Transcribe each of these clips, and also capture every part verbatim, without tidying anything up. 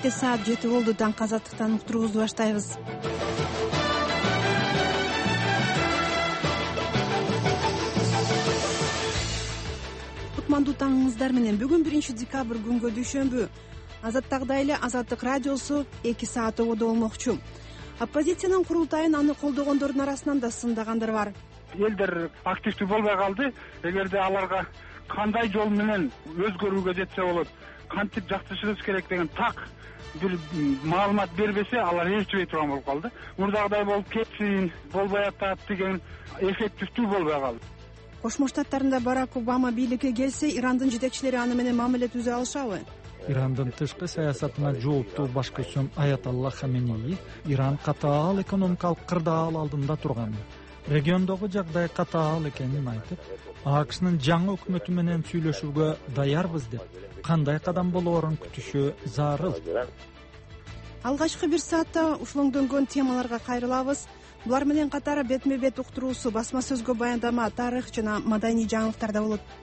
кечте саат жети болду. Таңкы азаттыктан уктуруубузду баштайбыз. Кутмандуу таңыңыздар менен. Бүгүн биринчи декабрь күнгө дүйшөмбү. Азаттагдагы эле Азаттык радиосу эки саат ободо болмокчу. Оппозициянын курултайын аны колдогондордун арасынан да сындагандар бар. Элдер активдүү болбой калды. Эгерде аларга кандай жол менен өзгөрүүгө жетсе болот, кантип жактырышыбыз керек деген так бир маалымат бербесе, алар ээрчибей турган болуп калды. Мурдагыдай болуп кетсин, болбой атат деген эффективдүү болбой калды. Кошмо Штаттарында Барак Обама бийликке келсе, Ирандын жетекчилери аны менен мамиле түзө алышабы? Ирандын тышкы саясатына жооптуу баш көчөм Аятолла Хаменеи Иран катаал экономикалык кырдаал алдында турган. Региондогу жагдай катаал экенин айтып, АКШнын жаңы өкмөтү менен сүйлөшүүгө даярбыз деп, кандай кадам болоорун күтүшү зарыл. Алгачкы бир саатта ушулоңдөнгөн темаларга кайрылабыз. Булар менен катар бетме бет уктуруусу, басма сөзгө баяндама, тарых жана маданий жаңылыктар да болот.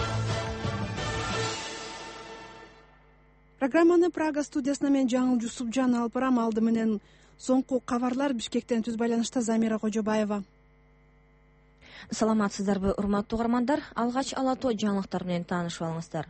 Программаны Прага студиясына мен Жаңыл Жусупжан алып барам. Алды менен соңку кабарлар. Бишкектен түз байланышта Замира Кожобаева. Саламатсыздарбы, урматтуу угармандар? Алгач ала тоо жаңылыктар менен таанышып алыңыздар.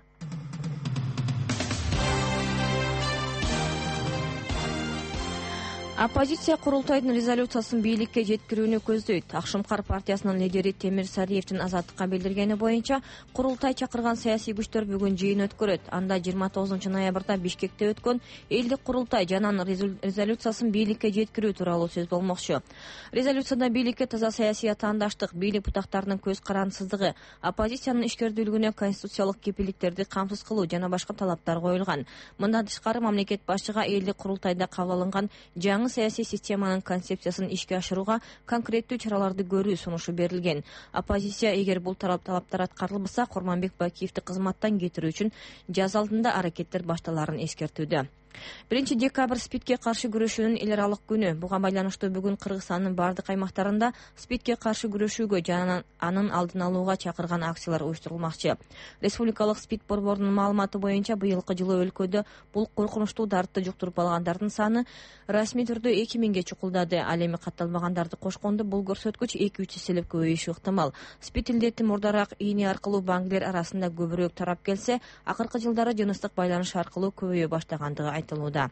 Оппозиция курултайдын резолюциясын бийликке жеткирүүнү көздөйт. Акшымкар партиясынын лидери Темир Сариевдин Азаттыкка билдиргени боюнча, курултай чакырган саясий күчтөр бүгүн жыйын өткөрөт. Анда жыйырма тогузунчу ноябрда Бишкекте өткөн элдик курултай жананын резолюциясын бийликке жеткирүү тууралуу сөз болмокчу. Резолюцияда бийликке таза саясий атаандаштык, бийлик бутактарынын көз карандысыздыгы, оппозициянын ишкердүүлүгүнө конституциялык кепилдиктерди камсыз кылуу жана башка талаптар коюлган. Мындан тышкары мамлекет башчыга элдик курултайда кабыл алынган жаңы саясий системанын концепциясын ишке ашырууга конкреттүү чараларды көрүү сунушу берилген. Оппозиция эгер бул талаптар аткарылбаса, Курманбек Бакиевди кызматтан кетирүү үчүн жаз алдында аракеттер башталарын эскертүүдө. биринчи декабрь СПИДке каршы күрөшүүнүн эл аралык күнү. Буга байланыштуу бүгүн Кыргызстандын бардык аймактарында СПИДке каршы күрөшүүгө жана анын алдын алууга чакырган акциялар уюштурулмакчы. Республикалык СПИД борборунун маалыматы боюнча, быйылкы жылы өлкөдө бул коркунучтуу дартты жуктуруп алгандардын саны расмий түрдө эки миңге чукулдады. Ал эми катталбагандарды кошкондо бул көрсөткүч эки үч эселеп көбөйүшү ыктымал. СПИД илдети мурдараак ийне аркылуу баңгилер арасында көбүрөөк тарап келсе, акыркы жылдары жыныстык байланыш аркылуу көбөйө баштагандыгы айтылууда.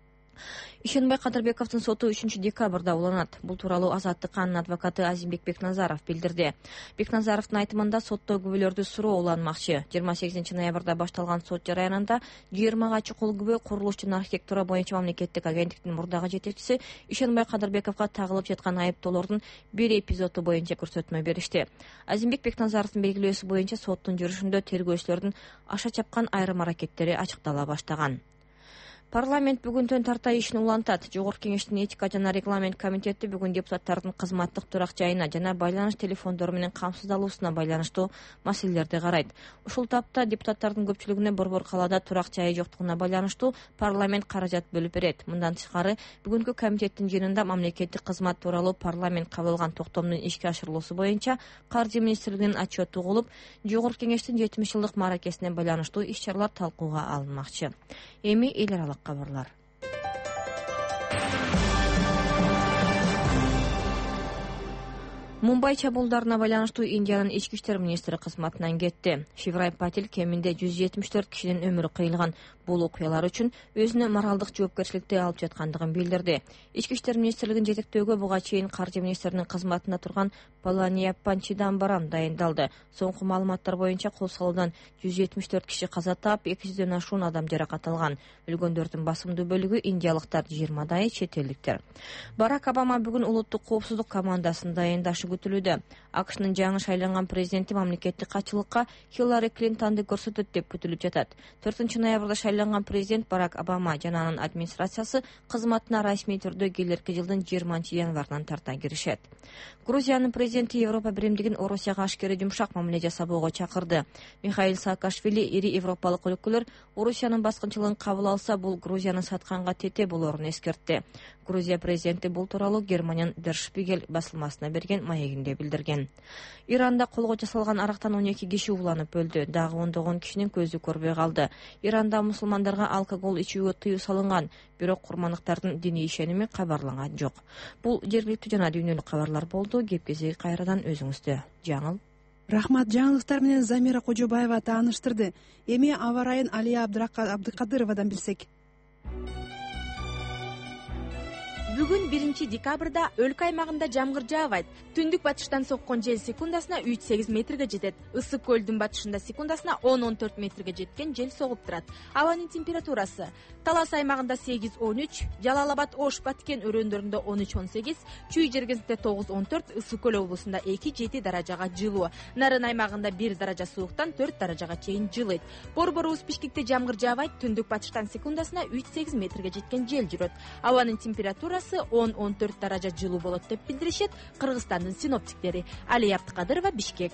Ишенбай Кадырбековдун соту үчүнчү декабрда уланат. Бул тууралуу Азаттыкканын адвокаты Азимбек Бекназаров билдирди. Бекназаровдун айтымында сотто күбөлөрдү суроо уланмакчы. жыйырма сегизинчи ноябрда башталган сот жараянында жыйырмага чукул күбө курулуш жана архитектура боюнча мамлекеттик агенттиктин мурдагы жетекчиси Ишенбай Кадырбековго тагылып жаткан айыптоолордун бир эпизоду боюнча көрсөтмө беришти. Азимбек Бекназаровдун белгилөөсү боюнча соттун жүрүшүндө тергөөчүлөрдүн аша чапкан айрым аракеттери ачыктала баштаган. Парламент бүгүнтөн тарта ишин улантат. Жогорку кеңештин этика жана регламент комитети бүгүн депутаттардын кызматтык турак жайына жана байланыш телефондору менен камсыздалуусуна байланыштуу маселелерди карайт. Ушул тапта депутаттардын көпчүлүгүнө борбор калаада турак жайы жоктугуна байланыштуу парламент каражат бөлүп берет. Мындан тышкары бүгүнкү комитеттин жыйынында мамлекеттик кызмат тууралуу парламент кабыл алган токтомдун ишке ашырылуусу боюнча каржы министрлигинин отчету угулуп, жогорку кеңештин жетимиш жылдык мааракесине байланыштуу иш-чаралар талкууга алынмакчы. Эми эл аралык кабарлар. Мумбай чабуулдарына байланыштуу Индиянын ички иштер министри кызматынан кетти. Шиврай Патил кеминде жүз жетимиш төрт кишинин өмүрү кыйылган бул окуялар үчүн өзүнө моралдык жоопкерчиликти алып жаткандыгын билдирди. Ички иштер министрлигин жетектөөгө буга чейин каржы министринин кызматында турган Паланиаппан Чидамбарам дайындалды. Соңку маалыматтар боюнча кол салуудан жүз жетимиш төрт киши каза таап, эки жүздөн ашуун адам жаракат алган. Өлгөндөрдүн басымдуу бөлүгү индиялыктар, жыйырмадай чет элдиктер. Барак Обама бүгүн улуттук коопсуздук командасын дайындашы күтүлүүдө. АКШнын жаңы шайланган президенти мамлекеттик катчылыкка Хиллари Клинтонду көрсөтөт деп күтүлүп жатат. төртүнчү ноябрда шайланган президент Барак Обама жана анын администрациясы кызматына расмий түрдө келерки жылдын жыйырманчы январынан тарта киришет. Грузиянын президенти Европа биримдигин Орусияга ашкери жумшак мамиле жасабоого чакырды. Михаил Саакашвили ири европалык өлкөлөр Орусиянын баскынчылыгын кабыл алса, бул Грузияны сатканга тете болоорун эскертти. Грузия президенти бул тууралуу Германиянын Der Spiegel басылмасына берген маек маегинде билдирген. Иранда колго жасалган арактан он эки киши уланып өлдү, дагы ондогон кишинин көзү көрбөй калды. Иранда мусулмандарга алкоголь ичүүгө тыюу салынган, бирок курмандыктардын диний ишеними кабарланган жок. Бул жергиликтүү жана дүйнөлүк кабарлар болду. Кепкеси кайрадан өзүңүздө. Жаңыл. Рахмат. Жаңылыктар менен Замира Кожобаева тааныштырды. Эми аба ырайын Алия Абдыкадыровадан билсек. Бүгүн биринчи декабрда өлкө аймагында жамгыр жаабайт. Түндүк батыштан соккон жел секундасына үч сегиз метрге жетет. Ысык көлдүн батышында секундасына он он төрт метрге жеткен жел согуп турат. Абанын температурасы: Талас аймагында сегиз он үч, Жалал Абад, Ош, Баткен өрөөндөрүндө он үч он сегиз, Чүй жергесинде тогуз он төрт, Ысык көл облусунда эки жети даражага жылуу. Нарын аймагында бир даража сууктан төрт даражага чейин жылыйт. Борборубуз Бишкекте жамгыр жаабайт. Түндүк батыштан секундасына үч сегиз метрге жеткен жел жүрөт. Абанын температурасы он он төрт даража жылуу болот деп билдиришет Кыргызстандын синоптиктери. Алия Абдыкадырова, Бишкек.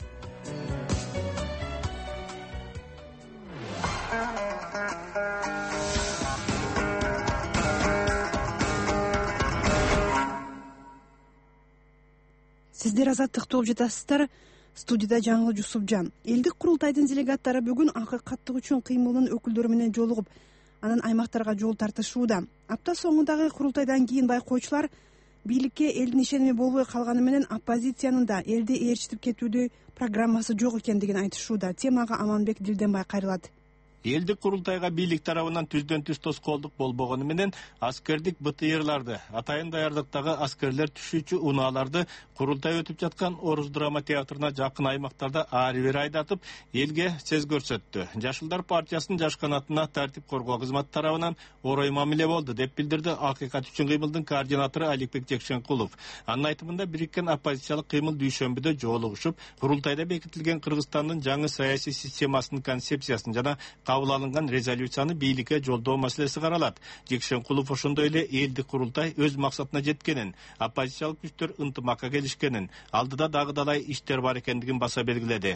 Сиздер Азаттыкты угуп жатасыздар. Студияда Жаңыл Жусупжан. Элдик курултайдын делегаттары бүгүн акыкаттык үчүн кыймылдын өкүлдөрү менен жолугуп, анан аймактарга жол тартышууда. Апта соңундагы курултайдан кийин байкоочулар бийликке элдин ишеними болбой калганы менен оппозициянын да элди ээрчитип кетүүдө программасы жок экендигин айтышууда. Темага Аманбек Дилденбай кайрылат. Элдик курултайга бийлик тарабынан түздөн түз тоскоолдук болбогону менен аскердик бэ тэ эрларды, атайын даярдыктагы аскерлер түшүүчү унааларды курултай өтүп жаткан Орус драма театрына жакын аймактарда ары бери айдатып, элге сез көрсөттү. Жашылдар партиясынын жаш канатына тартип коргоо кызматы тарабынан орой мамиле болду деп билдирди Акыйкат үчүн кыймылдын координатору Аликбек Жекшенкулов. Анын айтымында бириккен оппозициялык кыймыл дүйшөмбүдө жолугушуп, курултайда бекитилген Кыргызстандын жаңы саясий системасынын концепциясын жана кабыл алынган резолюцияны бийликке жолдоо маселеси каралат. Жекшенкулов ошондой эле элдик курултай өз максатына жеткенин, оппозициялык күчтөр ынтымакка келишкенин, алдыда дагы далай иштер бар экендигин баса белгиледи.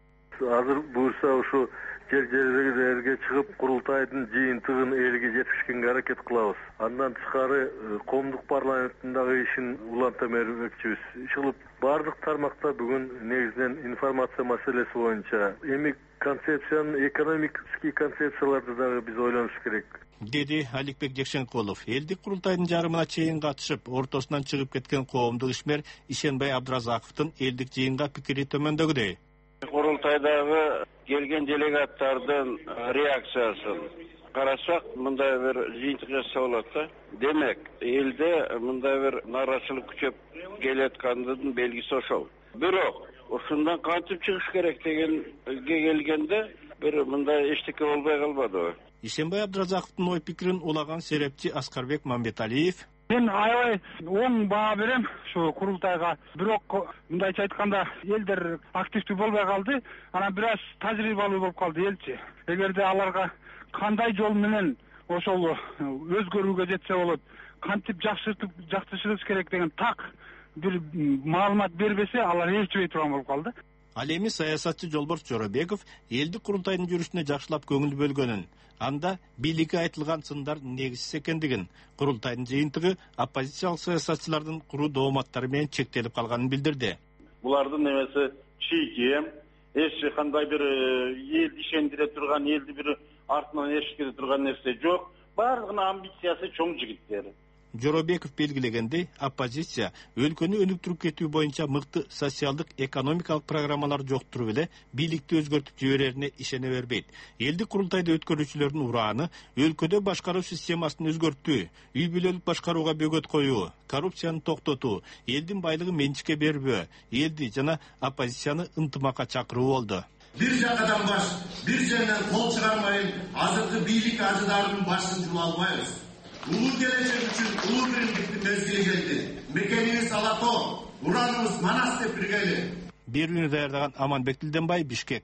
Азыр буюрса ушу жер жерлерге чыгып курултайдын жыйынтыгын элге жеткизишкенге аракет кылабыз. Андан тышкары коомдук парламенттиндагы ишин уланта бермекчибиз. Ишилип бардык тармакта бүгүн негизинен информация маселеси боюнча эми концепциянын, экономический концепцияларды дагы биз ойлонуш керек, деди Аликбек Жекшенкулов. Элдик курултайдын жарымына чейин катышып, ортосунан чыгып кеткен коомдук ишмер Ишенбай Абдыразаковдун элдик жыйынга пикири төмөндөгүдөй. Курултайдагы келген делегаттардын реакциясын карасак, мындай бир жыйынтык жасаса болот да. Демек, элде мындай бир нааразычылык күчөп келаткандын белгиси ошол. Бирок ушундан кантип чыгыш керек дегенге келгенде бир мындай эчтеке болбой калбады. Ишенбай Абдыразаковдун ой пикирин улаган серепчи Аскарбек Мамбеталиев: Мен аябай оң баа берем ушу курултайга. Бирок мындайча айтканда элдер активдүү болбой калды, анан бир аз тажрыйбалуу болуп калды элчи. Эгерде аларга кандай жол менен ошол өзгөрүүгө жетсе болот, кантип жакшыртып жактырышыбыз керек деген так бир маалымат бербесе, алар ээрчибей турган болуп калды. Ал эми саясатчы Жолборс Жоробеков элдик курултайдын жүрүшүнө жакшылап көңүл бөлгөнүн, анда бийликке айтылган сындар негизсиз экендигин, курултайдын жыйынтыгы оппозициялык саясатчылардын куруу дооматтары менен чектелип калганын билдирди. Булардын немеси чийкем, эч кандай бир элди ишендире турган, элди бир артынан эшкере турган нерсе жок. Бардыгынын амбициясы чоң жигиттер. Жоробеков белгилегендей, оппозиция өлкөнү өнүктүрүп кетүү боюнча мыкты социалдык, экономикалык программалар жоктуруп эле бийликти өзгөртүп жиберерине ишене бербейт. Элдик курултайды өткөрүүчүлөрдүн урааны өлкөдө башкаруу системасын өзгөртүү, үй бүлөлүк башкарууга бөгөт коюу, коррупцияны токтотуу, элдин байлыгын менчикке бербөө, элди жана оппозицияны ынтымакка чакыруу болду. Бир жакадан баш, бир жерден кол чыгармайын, азыркы бийлик ажыдарынын башын жула албайбыз. Улуу келечек үчүн улуу биримдиктин мезгили келди. Мекенибиз Алатоо, ураныбыз Манас деп биргели. Берүүнү даярдаган Аманбек Дилденбай, Бишкек.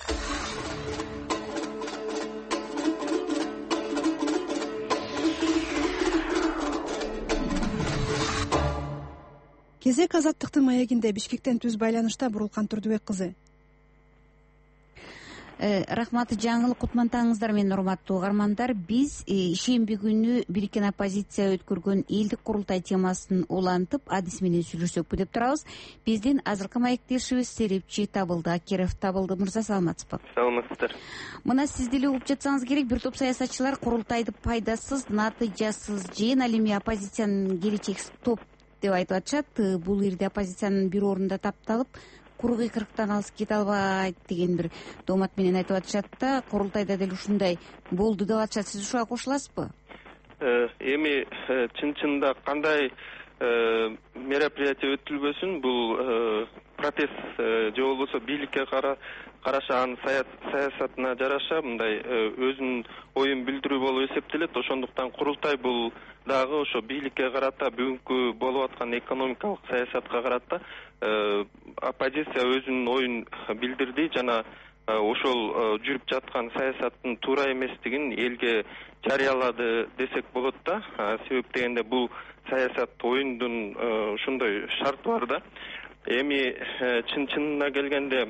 Кезек Азаттыктын маегинде. Бишкектен түз байланышта Бурулкан Турдубек кызы. Рахмат, жаңылык кутмантаңыздар менен урматтуу угармандар. Биз ишемби күнү бириккен оппозиция өткөргөн элдик курултай темасын улантып, адис менен сүйлөшсөкпү деп турабыз. Биздин азыркы маектешибиз Серепчи Табылды Акеров. Табылды мырза, саламатсызбы? Саламатсыздар. Мына сиз деле угуп жатсаңыз керек, бир топ саясатчылар курултайды пайдасыз, натыйжасыз жыйын, ал эми оппозициянын келечек топ деп айтып атышат. Бул жерде оппозициянын бир орунда тапталып, куру кыйкырыктан алыс кете албайт деген бир доомат менен айтып атышат да, курултайда деле ушундай болду деп атышат. Сиз ушуга кошуласызбы? Эми чын чынында кандай мероприятие өтүлбөсүн, бул протест же болбосо бийликке караша анын саясатына жараша мындай өзүнүн оюн билдирүү болуп эсептелет. Ошондуктан курултай бул дагы ошо бийликке карата, бүгүнкү болуп аткан экономикалык саясатка карата оппозиция өзүнүн оюн билдирди жана ошол жүрүп жаткан саясаттын туура эместигин элге жарыялады десек болот да. Себеп дегенде бул саясат оюндун ушундай шарты бар да. Эми чын чынына келгенде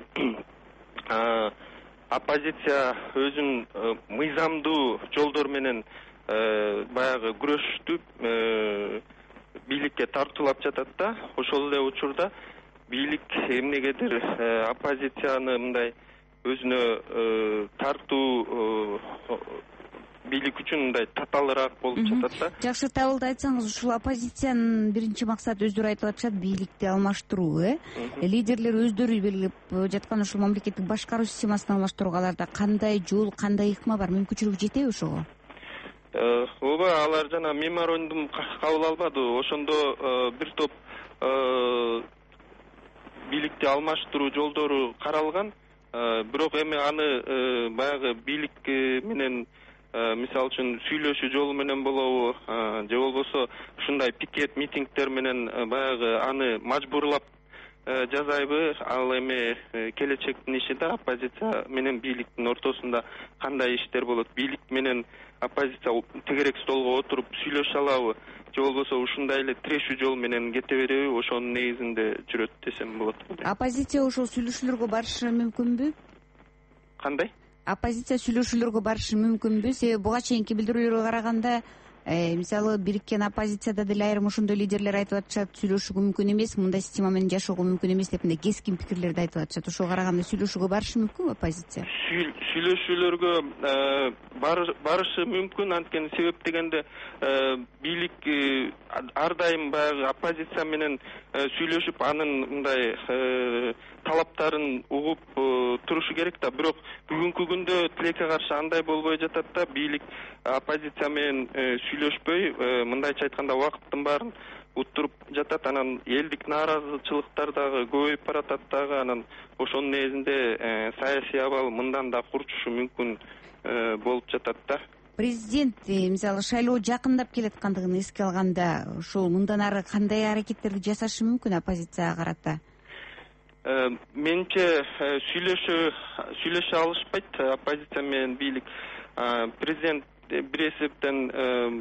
оппозиция өзүнүн мыйзамдуу жолдор менен баягы күрөштүп бийликке тартуулап жатат да. Ошол эле учурда бийлик эмнегедир оппозицияны мындай өзүнө тартуу бийлик үчүн мындай татаалыраак болуп жатат да. Жакшы, Табылды, айтсаңыз, ушул оппозициянын биринчи максаты өздөрү айтып атышат, бийликти алмаштыруу, э? Лидерлер өздөрү белгилеп жаткан ушул мамлекеттик башкаруу системасын алмаштырууга аларда кандай жол, кандай ыкма бар? Мүмкүнчүлүк жетеби ошого? Ооба, алар жана меморандум кабыл албады. Ошондо бир топ бийликти алмаштыруу жолдору каралган. Бирок эми аны баягы бийлик менен мисалы үчүн сүйлөшүү жолу менен болобу, же болбосо ушундай пикет митингдер менен баягы аны мажбурлап жазайбы? Ал эми келечектин иши да. Оппозиция менен бийликтин ортосунда кандай иштер болот? Бийлик менен оппозиция тегерек столго отуруп сүйлөшө алабы? Же болбосо ушундай эле тирешүү жол менен кете береби? Ошонун негизинде жүрөт десем болот. Оппозиция ошол сүйлөшүүлөргө барышы мүмкүнбү? Кандай? Оппозиция сүйлөшүүлөргө барышы мүмкүнбү? Себеби буга чейинки билдирүүлөргө караганда, мисалы бириккен оппозицияда деле айрым ошондой лидерлер айтып атышат, сүйлөшүүгө мүмкүн эмес, мындай система менен жашоого мүмкүн эмес деп мындай кескин пикирлерди айтып атышат. Ошого караганда сүйлөшүүгө барышы мүмкүнбү оппозиция? Сүйлөшүүлөргө барышы мүмкүн. Анткени себеп дегенде бийлик ар дайым баягы оппозиция менен сүйлөшүп, анын мындай талаптарын угуп турушу керек да. Бирок бүгүнкү күндө тилекке каршы андай болбой жатат да. Бийлик оппозиция менен сүйлөшпөй, мындайча айтканда убакыттын баарын уттуруп жатат. Анан элдик нааразычылыктар дагы көбөйүп баратат дагы. Анан ошонун негизинде саясий абал мындан да курчушу мүмкүн болуп жатат да. Президент мисалы шайлоо жакындап келаткандыгын эске алганда, ушул мындан ары кандай аракеттерди жасашы мүмкүн оппозицияга карата? Менимче сүйлөшө сүйлөшө алышпайт оппозиция менен бийлик. Президент бир эсептен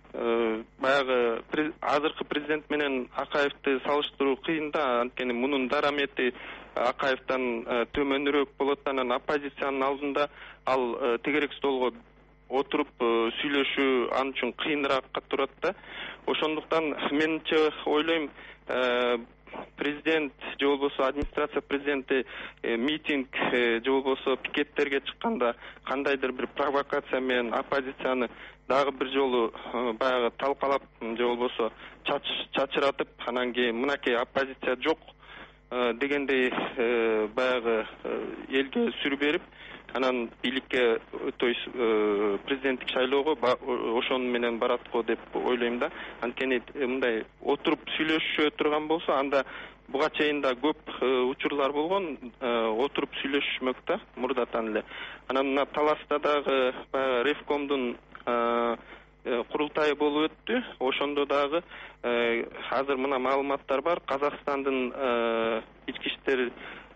баягы азыркы президент менен Акаевди салыштыруу кыйын да. Анткени мунун дарамети Акаевден төмөнүрөөк болот. Анан оппозициянын алдында ал тегерек столго отуруп сүйлөшүү ал үчүн кыйыныраакка турат да. Ошондуктан менимче ойлойм, президент же болбосо администрация президенти митинг же болбосо пикеттерге чыкканда кандайдыр бир провокация менен оппозицияны дагы бир жолу баягы талкалап же болбосо чачыратып, анан кийин мынакей оппозиция жок дегендей баягы элге сүр берип, анан бийликке, то есть президенттик шайлоого ошону менен барат го деп ойлойм да. Анткени мындай отуруп сүйлөшө турган болсо, анда буга чейин да көп учурлар болгон, отуруп сүйлөшмөк да мурдатан эле. Анан мына Таласта дагы баягы Ревкомдун курултайы болуп өттү. Ошондо дагы азыр мына маалыматтар бар. Казакстандын ички иштер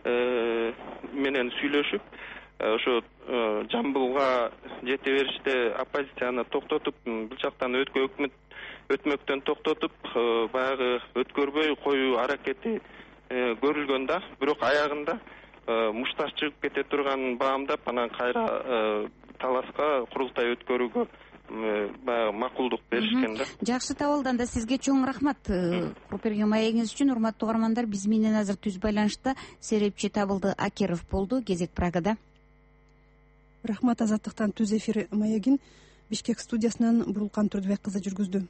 менен сүйлөшүп, ошо Жамбылга жете бериште оппозицияны токтотуп, бул жактан өкмөт өтмөктөн токтотуп, баягы өткөрбөй коюу аракети көрүлгөн да. Бирок аягында мушташ чыгып кете турганын баамдап анан кайра таласка курултай өткөрүүгө баягы макулдук беришкен да. Жакшы Табылдан да сизге чоң рахмат куруп берген маегиңиз үчүн. Урматтуу угармандар, биз менен азыр түз байланышта серепчи Табылды Акеров болду. Кезек Прагада. Рахмат. Азаттыктан түз эфир маегин Бишкек студиясынан Бурулкан Турдубек кызы жүргүздү.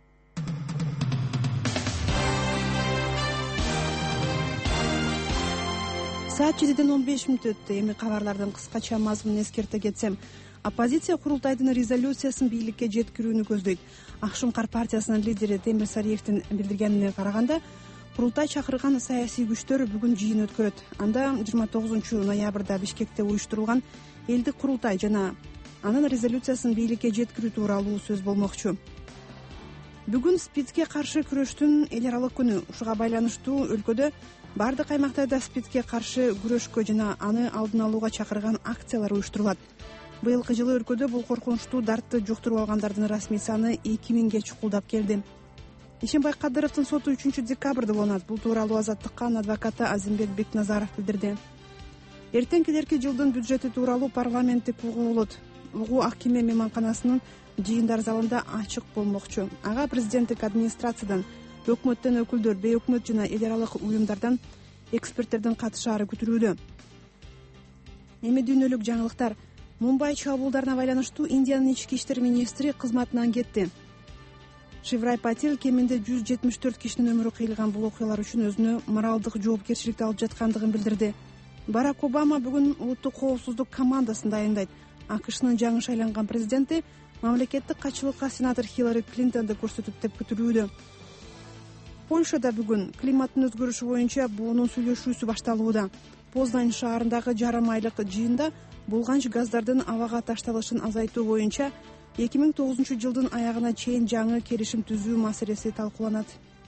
Саат жетиден он беш мүнөт өттү. Эми кабарлардын кыскача мазмунун эскерте кетсем, оппозиция курултайдын резолюциясын бийликке жеткирүүнү көздөйт. Акшумкар партиясынын лидери Темир Сариевдин билдиргенине караганда, курултай чакырган саясий күчтөр бүгүн жыйын өткөрөт. Анда жыйырма тогузунчу ноябрда Бишкекте уюштурулган элдик курултай жана анын резолюциясын бийликке жеткирүү тууралуу сөз болмокчу. Бүгүн СПИДке каршы күрөштүн эл аралык күнү. Ушуга байланыштуу өлкөдө бардык аймактарда СПИДке каршы күрөшкө жана аны алдын алууга чакырган акциялар уюштурулат. Быйылкы жылы өлкөдө бул коркунучтуу дартты жуктуруп алгандардын расмий саны эки миңге чукулдап келди. Ишенбай Кадыровдун соту үчүнчү декабрда болот. Бул тууралуу Азаттыкка адвокаты Азимбек Бекназаров билдирди. Эртең келерки жылдын бюджети тууралуу парламенттик угуу болот. Угуу Ак Кеме мейманканасынын жыйындар залында ачык болмокчу. Ага президенттик администрациядан, өкмөттөн өкүлдөр, бейөкмөт жана эл аралык уюмдардан эксперттердин катышаары күтүлүүдө. Эми дүйнөлүк жаңылыктар. Мумбай чабуулдарына байланыштуу Индиянын ички иштер министри кызматынан кетти. Шиврай Патил кеминде жүз жетимиш төрт кишинин өмүрү кыйылган бул окуялар үчүн өзүнө моралдык жоопкерчиликти алып жаткандыгын билдирди. Барак Обама бүгүн улуттук коопсуздук командасын дайындайт. АКШнын жаңы шайланган президенти мамлекеттик катчылыкка сенатор Хиллари Клинтонду көрсөтөт деп күтүлүүдө. Польшада бүгүн климаттын өзгөрүшү боюнча буунун сүйлөшүүсү башталууда. Познань шаарындагы жарым айлык жыйында булганч газдардын абага ташталышын азайтуу боюнча эки миң тогузунчу жылдын аягына чейин жаңы келишим түзүү маселеси талкууланат.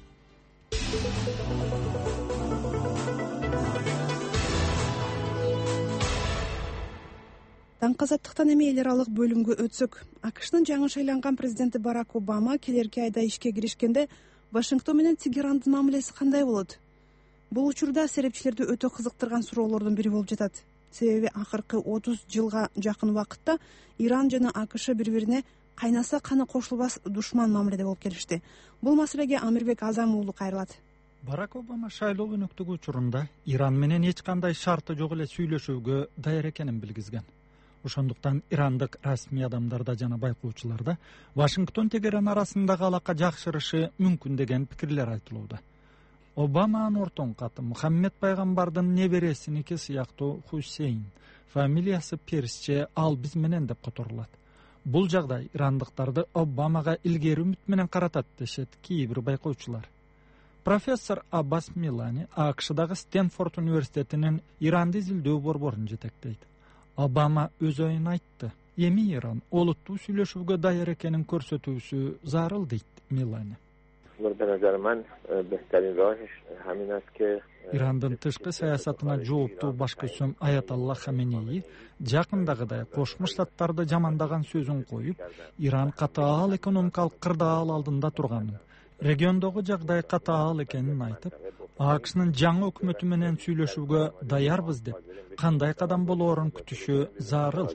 Таңказаттыктан эми эл аралык бөлүмгө өтсөк, АКШнын жаңы шайланган президенти Барак Обама келерки айда ишке киришкенде Вашингтон менен Тегерандын мамилеси кандай болот? Бул учурда серепчилерди өтө кызыктырган суроолордун бири болуп жатат. Себеби акыркы отуз жылга жакын убакытта Иран жана АКШ бири-бирине кайнаса каны кошулбас душман мамиледе болуп келишти. Бул маселеге Амирбек Азам уулу кайрылат. Барак Обама шайлоо өнөктүгү учурунда Иран менен эч кандай шарты жок эле сүйлөшүүгө даяр экенин билгизген. Ошондуктан ирандык расмий адамдарда жана байкоочуларда Вашингтон Тегеран арасындагы алака жакшырышы мүмкүн деген пикирлер айтылууда. Обаманын ортоң каты Мухаммед пайгамбардын небересиники сыяктуу Хусейн, фамилиясы персче ал биз менен деп которулат. Бул жагдай ирандыктарды Обамага илгери үмүт менен каратат дешет кээ бир байкоочулар. Профессор Аббас Милани АКШдагы Стэнфорд университетинин Иранды изилдөө борборун жетектейт. Обама өз оюн айтты. Эми Иран олуттуу сүйлөшүүгө даяр экенин көрсөтүүсү зарыл дейт Милани. Ирандын тышкы саясатына жооптуу баш көсөм Аятолла Хаменеи жакындагыдай Кошмо Штаттарды жамандаган сөзүн коюп, Иран катаал экономикалык кырдаал алдында турганын, региондогу жагдай катаал экенин айтып, АКШнын жаңы өкмөтү менен сүйлөшүүгө даярбыз деп, кандай кадам болоорун күтүшү зарыл,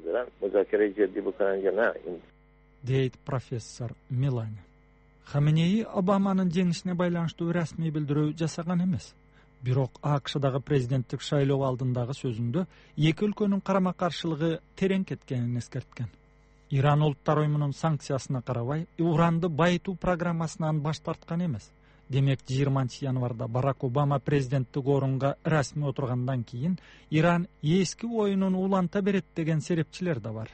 дейт профессор Милани. Хаменеи Обаманын жеңишине байланыштуу расмий билдирүү жасаган эмес. Бирок АКШдагы президенттик шайлоо алдындагы сөзүндө эки өлкөнүн карама-каршылыгы терең кеткенин эскерткен. Иран улуттар оюмунун санкциясына карабай, уранды байытуу программасынан баш тарткан эмес. Демек, жыйырманчы январда Барак Обама президенттик орунга расмий отургандан кийин Иран эски оюнун уланта берет деген серепчилер да бар.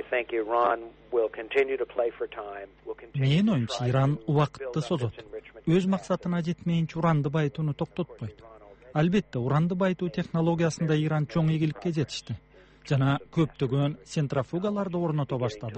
Менин оюмча, Иран убакытты созот. Өз максатына жетмейинче уранды байытууну токтотпойт. Албетте, уранды байытуу технологиясында Иран чоң ийгиликке жетишти жана көптөгөн центрофугаларды орното баштады,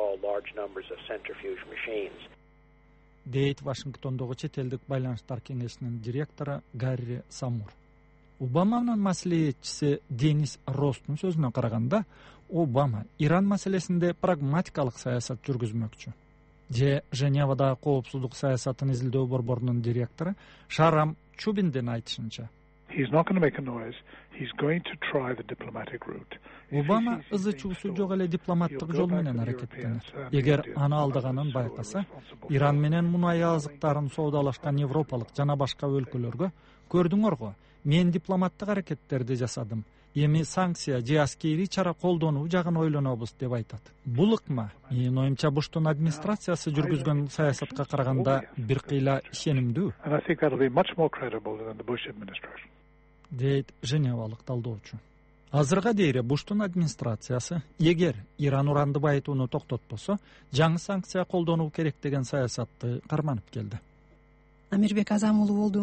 дейт Вашингтондогу чет элдик байланыштар кеңешинин директору Гарри Самур. Обаманын маселечиси Денис Ростун сөзүнө караганда, Обама Иран маселесинде прагматикалык саясат жүргүзмөкчү. Же Женевадагы коопсуздук саясатын изилдөө борборунун директору Шарам Чубиндин айтышынча, He's not going to make a noise. He's going to try the diplomatic route. Obama ызы чуусу жок эле дипломаттык жол менен аракеттенет. Эгер аны алдаганын байкаса, Иран менен мунай азыктарын соодалашкан европалык жана башка өлкөлөргө көрдүңөр го, мен дипломаттык аракеттерди жасадым. Эми санкция же аскерий чара колдонуу жагын ойлонобуз деп айтат. Бул ыкма менин оюмча Буштун администрациясы жүргүзгөн саясатка караганда бир кыйла ишенимдүү. Дейт Женевалык талдоочу. Азырга дейре Буштун администрациясы эгер Иран уранды байытууну токтотпосо, жаңы санкция колдонуу керек деген саясатты карманып келди. Амирбек Азам уулу болду.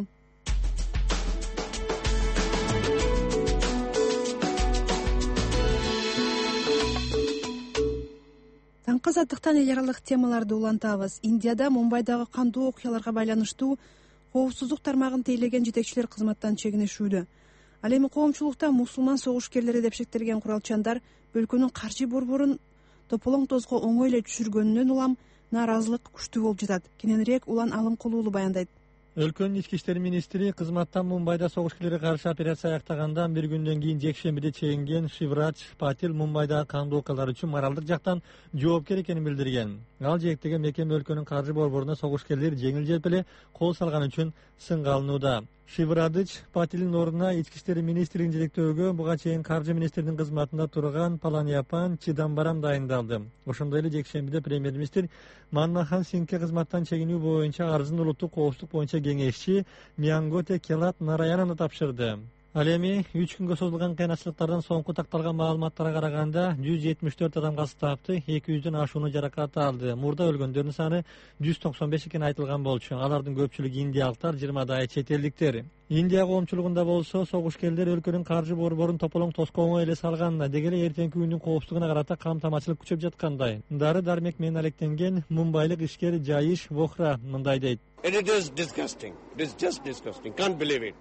Таңкы азаттыктан эл аралык темаларды улантабыз. Индияда Мумбайдагы кандуу окуяларга байланыштуу коопсуздук тармагын тейлеген жетекчилер кызматтан чегинишүүдө. Ал эми коомчулукта мусулман согушкерлери деп шектелген куралчандар өлкөнүн каржы борборун тополоң тозго оңой эле түшүргөнүнөн улам нааразылык күчтүү болуп жатат. Кененирээк Улан Алымкулуулу баяндайт. Өлкөнүн ички иштер министри кызматтан Мумбайда согушкерлерге каршы операция аяктагандан бир күндөн кийин жекшембиде чегинген Шиврадж Патил Мумбайдагы кандуу окуялар үчүн моралдык жактан жоопкер экенин билдирген. Ал жээктеги мекеме өлкөнүн каржы борборуна согушкерлер жеңил желп эле кол салган үчүн сынга алынууда. Шиврадж Патилдин ордуна ички иштер министрин жетектөөгө буга чейин каржы министринин кызматында турган Паланияпан Чидамбарам дайындалды. Ошондой эле жекшембиде премьер-министр Манмохан Сингке кызматтан чегинүү боюнча арызын улуттук коопсуздук боюнча кеңешчи Мианготе Келат Нараянаны тапшырды. Ал эми үч күнгө созулган кыйынчылыктардан соңку такталган маалыматтарга караганда жүз жетимиш төрт адам каза тапты, эки жүздөн ашууну жаракат алды. Мурда өлгөндөрдүн саны жүз токсон беш экени айтылган болчу. Алардын көпчүлүгү индиялыктар, жыйырмадай чет элдиктер. Индия коомчулугунда болсо согушкерлер өлкөнүн каржы борборун тополоң тоско оңой эле салганына, деги эле эртеңки күндүн коопсуздугуна карата камтамачылык күчөп жаткандай. Дары дармек менен алектенген мумбайлык ишкер Жаиш Вохра мындай дейт. It is disgusting. It is just disgusting. Can't believe it.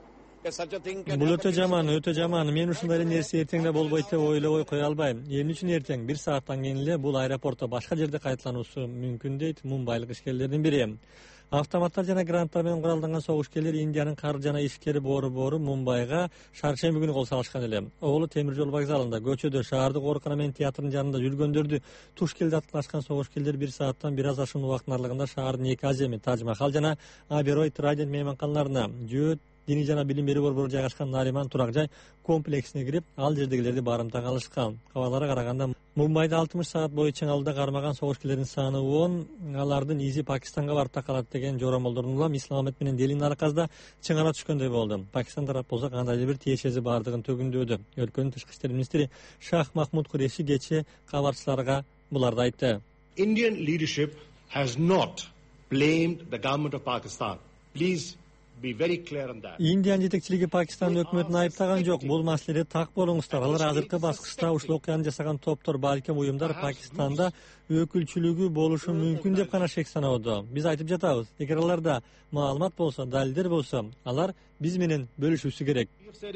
Бул өтө жаман, өтө жаман. Мен ушундай нерсе эртең эле болбойт деп ойлобой кое албайм. Эмне үчүн эртең бир сааттан кийин эле бул аэропортто башка жерде кайталануусу мүмкүн дейт мумбайлык ишкерлердин бири. Автоматтар жана гранттар менен куралданган согушкерлер Индиянын каржы жана ишкер борбору Мумбайга шаршемби күнү кол салышкан эле. Оолу темир жол вокзалында, көчөдө, шаардык оорукана менен театрдын жанында жүргөндөрдү туш келди аткылашкан согушкерлер бир сааттан бир аз ашуун убакыттын аралыгында шаардын эки аземи Тадж Махал жана Аберой Традент мейманканаларына, Жөөт Дини жана билим берүү борбору жайгашкан Нариман турак жай комплексине кирип, ал жердегилерди барымтага алышкан. Кабарларга караганда, Мумбайда алтымыш саат бою чыңалда кармаган согушкерлердин саны он, алардын изи Пакистанга барып такалат деген жоромолдордун улам Исламабад менен Делинин аракасында чыңара түшкөндөй болду. Пакистан тарап болсо кандайдыр бир тиешеси бардыгын төгүндөдү. Өлкөнүн тышкы иштер министри Шах Махмуд Куреши кечээ кабарчыларга буларды айтты. Indian leadership has not blamed the government of Pakistan. Please Индиянын жетекчилиги Пакистандын өкмөтүн айыптаган жок. Бул маселеде так болуңуздар. Алар азыркы баскычта ушул окуяны жасаган топтор, балким уюмдар Пакистанда өкүлчүлүгү болушу мүмкүн деп гана шек саноодо. Биз айтып жатабыз. Эгер аларда маалымат болсо, далилдер болсо, алар биз менен бөлүшүүсү керек.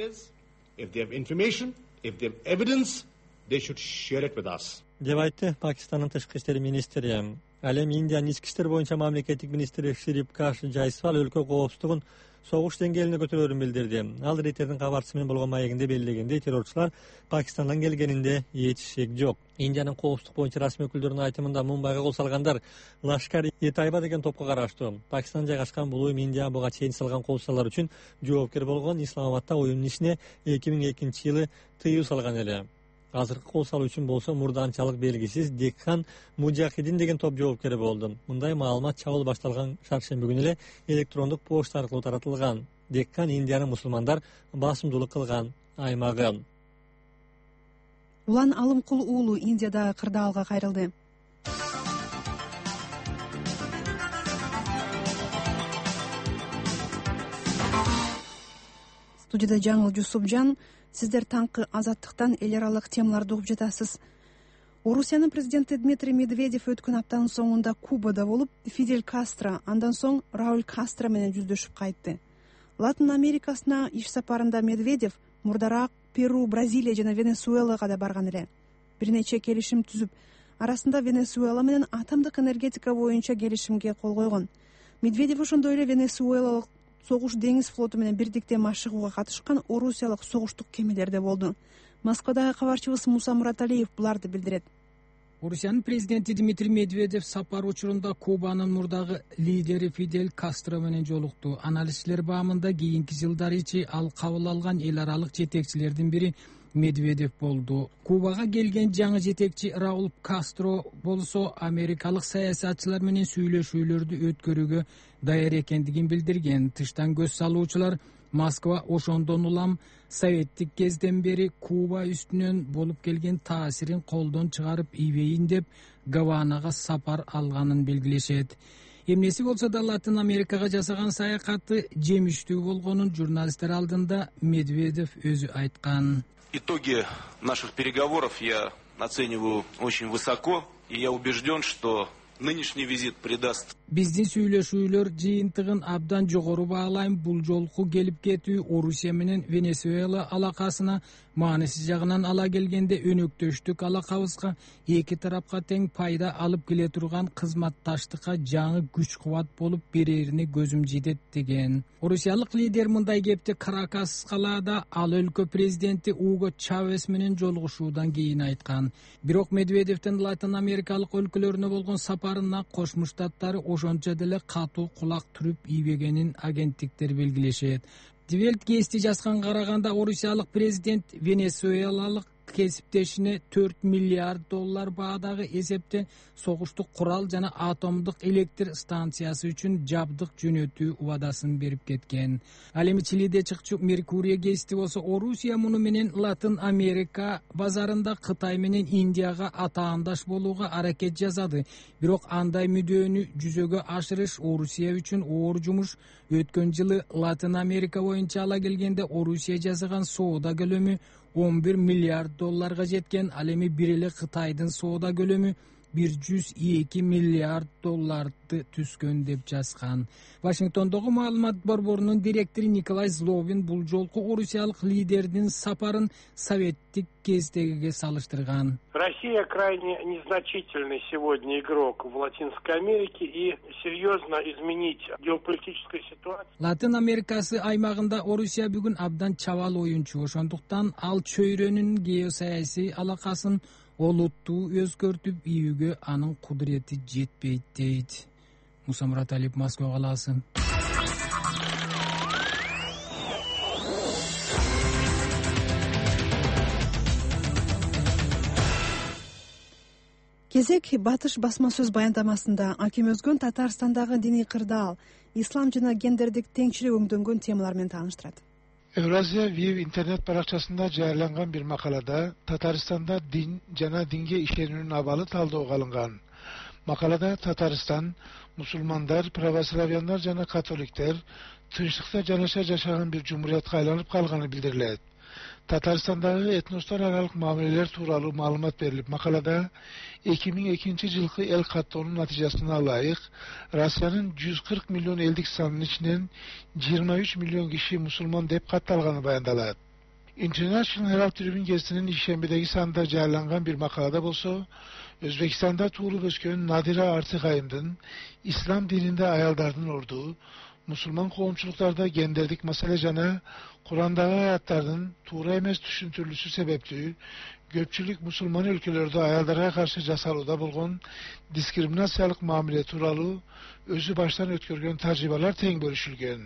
If they have information, if they have evidence, they should share it with us. Деп айтты Пакистандын тышкы иштер министри. Ал эми Индиянын ички иштер боюнча мамлекеттик министри Шрипкаш Жайсвал өлкө коопсуздугун согуш деңгээлине көтөрөөрүн билдирди. Ал Рейтердин кабарчысы менен болгон маегинде белгилегендей, террорчулар Пакистандан келгенинде эч шек жок. Индиянын коопсуздук боюнча расмий өкүлдөрүнүн айтымында Мумбайга кол салгандар Лашкар-и-Тайба деген топко караштуу. Пакистан жайгашкан бул уюм Индия буга чейин салган кол салуулар үчүн жоопкер болгон. Исламабадда уюмдун ишине эки миң экинчи жылы тыюу салган эле. Азыркы кол салуу үчүн болсо мурданчалык белгисиз Декхан Мужахидин деген топ жоопкери болду. Мындай маалымат чабуул башталган шаршемби күнү эле электрондук почта аркылуу таратылган. Декхан Индиянын мусулмандар басымдуулук кылган аймагы. Улан Алымкул уулу Индиядагы кырдаалга кайрылды. Студияда Жаңыл Жусупжан. Сиздер таңкы азаттыктан эл аралык темаларды угуп жатасыз. Орусиянын президенти Дмитрий Медведев өткөн аптанын соңунда Кубада болуп, Фидель Кастро, андан соң Рауль Кастро менен жүздөшүп кайтты. Латын Америкасына иш сапарында Медведев мурдараак Перу, Бразилия жана Венесуэлага да барган эле. Бир нече келишим түзүп, арасында Венесуэла менен атомдук энергетика боюнча келишимге кол койгон. Медведев ошондой эле Венесуэлалык согуш деңиз флоту менен бирдикте машыгууга катышкан орусиялык согуштук кемелер да болду. Москвадагы кабарчыбыз Муса Мураталиев буларды билдирет. Орусиянын президенти Дмитрий Медведев сапар учурунда Кубанын мурдагы лидери Фидель Кастро менен жолукту. Аналитиктер баамында кийинки жылдар ичи ал кабыл алган эл аралык жетекчилердин бири Медведев болду. Кубага келген жаңы жетекчи Рауль Кастро болсо америкалык саясатчылар менен сүйлөшүүлөрдү өткөрүүгө даяр экендигин билдирген. Тыштан көз салуучулар Москва ошондон улам советтик кезден бери Куба үстүнөн болуп келген таасирин колдон чыгарып ийбейин деп Гаванага сапар алганын белгилешет. Эмнеси болсо да Латын Америкага жасаган саякаты жемиштүү болгонун журналисттер алдында Медведев өзү айткан. Итоги наших переговоров я оцениваю очень высоко, и я убежден, что нынешний визит придаст. Биздин сүйлөшүүлөр жыйынтыгын абдан жогору баалайм. Бул жолку келип кетүү Орусия менен Венесуэла алакасына мааниси жагынан ала келгенде өнөктөштүк алакабызга эки тарапка тең пайда алып келе турган кызматташтыкка жаңы күч кубат болуп берерине көзүм жетет деген. Орусиялык лидер мындай кепти Каракас калаада ал өлкө президенти Уго Чавес менен жолугушуудан кийин айткан. Бирок Медведевдин Латын Америкалык өлкөлөрүнө болгон сапарына Кошмо Штаттары ошончо деле катуу кулак түрүп ийбегенин агенттиктер белгилешет. Девелт Гести жазганга караганда орусиялык президент Венесуэлалык кесиптешине төрт миллиард доллар баадагы эсепте согуштук курал жана атомдук электр станциясы үчүн жабдык жөнөтүү убадасын берип кеткен. Ал эми Чилиде чыкчу Меркурий Гести болсо Орусия муну менен Латын Америка базарында Кытай менен Индияга атаандаш болууга аракет жасады. Бирок андай мүдөнү жүзөгө ашырыш Орусия үчүн оор жумуш. Өткөн жылы Латын Америка боюнча ала келгенде Орусия жасаган соода көлөмү он бир миллиард долларга жеткен. Ал эми бир эле Кытайдын соода көлөмү бир жүз эки миллиард долларды түскөн деп жазган. Вашингтондогу маалымат борборунун директору Николай Злобин бул жолку орусиялык лидердин сапарын советтик кездегиге салыштырган. Россия крайне незначительный сегодня игрок в Латинской Америке и серьезно изменить геополитическую ситуацию. Латын Америкасы аймагында Орусия бүгүн абдан чабал оюнчу. Ошондуктан ал чөйрөнүн геосаясий алакасын олуттуу өзгөртүп ийүүгө анын кудурети жетпейт дейт. Муса Мураталиев, Москва калаасы. Кезек Батыш басма сөз баяндамасында Аким Өзгөн Татарстандагы диний кырдаал, ислам жана гендердик теңчилик өңдөнгөн темалар менен тааныштырат. Евразия Вив интернет баракчасында жарыяланган бир макалада Татарстанда дин жана динге ишенүүнүн абалы талдоого алынган. Макалада Татарстан мусулмандар, православяндар жана католиктер тынчтыкта жанаша жашаган бир жумуриятка айланып калганы билдирилет. Татарстандагы этностор аралык мамилелер тууралуу маалымат берилип, макалада эки миң экинчи жылкы эл каттоонун натыйжасына ылайык Россиянын жүз кырк миллион элдик санынын ичинен жыйырма үч миллион киши мусулман деп катталганы баяндалат. International Herald Tribune гезитинин ишембидеги санында жарыяланган бир макалада болсо, Өзбекстанда туулуп өскөн Надира Артыкайымдын ислам дининде аялдардын орду, мусулман коомчулуктарда гендердик маселе жана Курандагы аяттардын туура эмес түшүндүрүлүшү себептүү көпчүлүк мусулман өлкөлөрдө аялдарга каршы жасалууда болгон дискриминациялык мамиле тууралуу өзү баштан өткөргөн тажрыйбалар тең бөлүшүлгөн.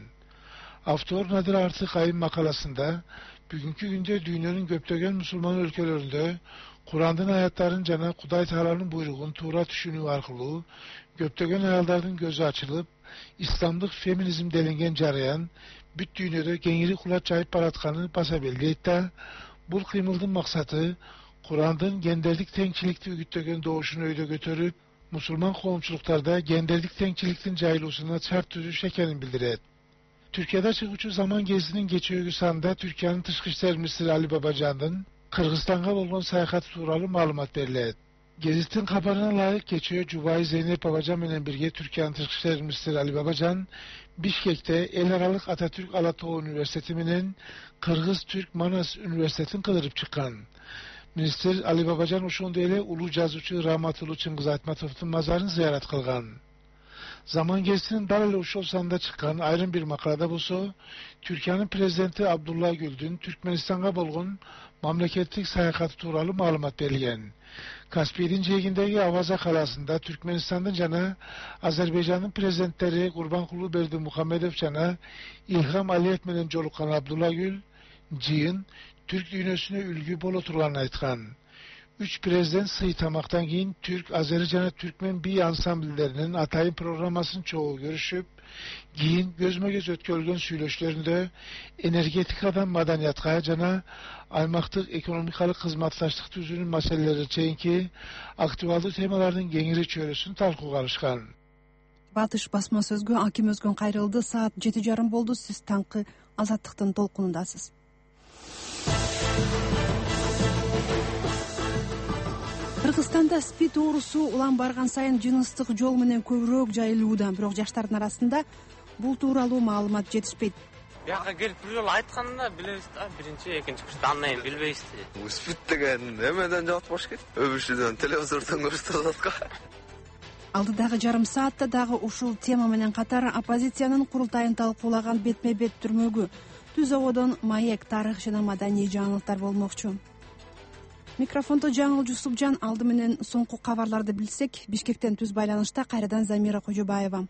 Автор Надира Артыкайым макаласында бүгүнкү күндө дүйнөнүн көптөгөн мусулман өлкөлөрүндө Курандын аяттарын жана Кудай Тааланын буйругун туура түшүнүү аркылуу көптөгөн аялдардын көзү ачылып, исламдык феминизм делинген жарыян бүт дүйнөдө кеңири кулат жайып баратканы баса белгилейт да, бул кыймылдын максаты Курандын гендердик теңчиликти үгүттөгөн добушун өйдө көтөрүп, мусулман коомчулуктарда гендердик теңчиликтин жайылуусуна шарт түзүш экенин билдирет. Түркияда чыгуучу Заман гезитинин кечээги санында Түркиянын тышкы иштер министри Али Бабажандын Кыргызстанга болгон саякаты тууралуу маалымат берилет. Гезиттин кабарына ылайык кечээ жубайы Зейнеп Бабажан менен бирге Түркиянын тышкы иштер министри Али Бабажан Бишкекте эл аралык Ататүрк Ала Тоо университети менен Кыргыз-Түрк Манас университетин кыдырып чыккан. Министр Али Бабажан ошондой эле улуу жазуучу Раматуллу Чыңгыз Айтматовдун мазарын зыярат кылган. Zaman geçsin dal ele uşul sanda çıkan ayrım bir makalada bolsa, Türkiye'nin prezidenti Abdullah Gül'dün Türkmenistan'a bolgun mamleketlik sayakatı tuğralı malumat berilgen. Kaspiyedin cegindeki Avaza kalasında Türkmenistan'dan cana Azerbaycan'ın prezidentleri Gurbanqulu Berdimuhamedov cana İlham Aliyev menen joluqqan Abdullah Gül, jıyın Türk dünyasına ülgü bol oturganını aytkan. Üç prezident sıytamaktan keyin Türk, Azeri jana Türkmen bi ansambllerinin atayın programmasını çoğu görüşüp, keyin gözme-göz ötkölgön süйлöşlerinde energetikadan madaniyatga jana aymaktık ekonomikalık hizmatlaştık tüzünün meseleleri çeyinki aktualdı temaların kengiri çörüsün talkuga alışkan. Батыш басма сөзгө Аким Өзгөн кайрылды. Саат жети жарым болду. Сиз таңкы Азаттыктын толкунундасыз. Кыргызстанда спид оорусу улам барган сайын жыныстык жол менен көбүрөөк жайылууда, бирок жаштардын арасында бул тууралуу маалымат жетишпейт. Бияка келип бир жолу айтканда билебиз да, биринчи, экинчи кышта андан кийин билбейбиз. Спид деген эмеден жагат болуш керек? Өбүшүдөн, телевизордон көрсөтүп атат. Алдыдагы жарым саатта дагы ушул тема менен катар оппозициянын курултайын талкуулаган бетме-бет түрмөгү Түз ободон маек, тарых жана маданий жаңылыктар болмокчу. Микрофондо Жаңыл Жусупжан, алды менен соңку кабарларды билсек, Бишкектен түз байланышта кайрадан Замира Кожобаева.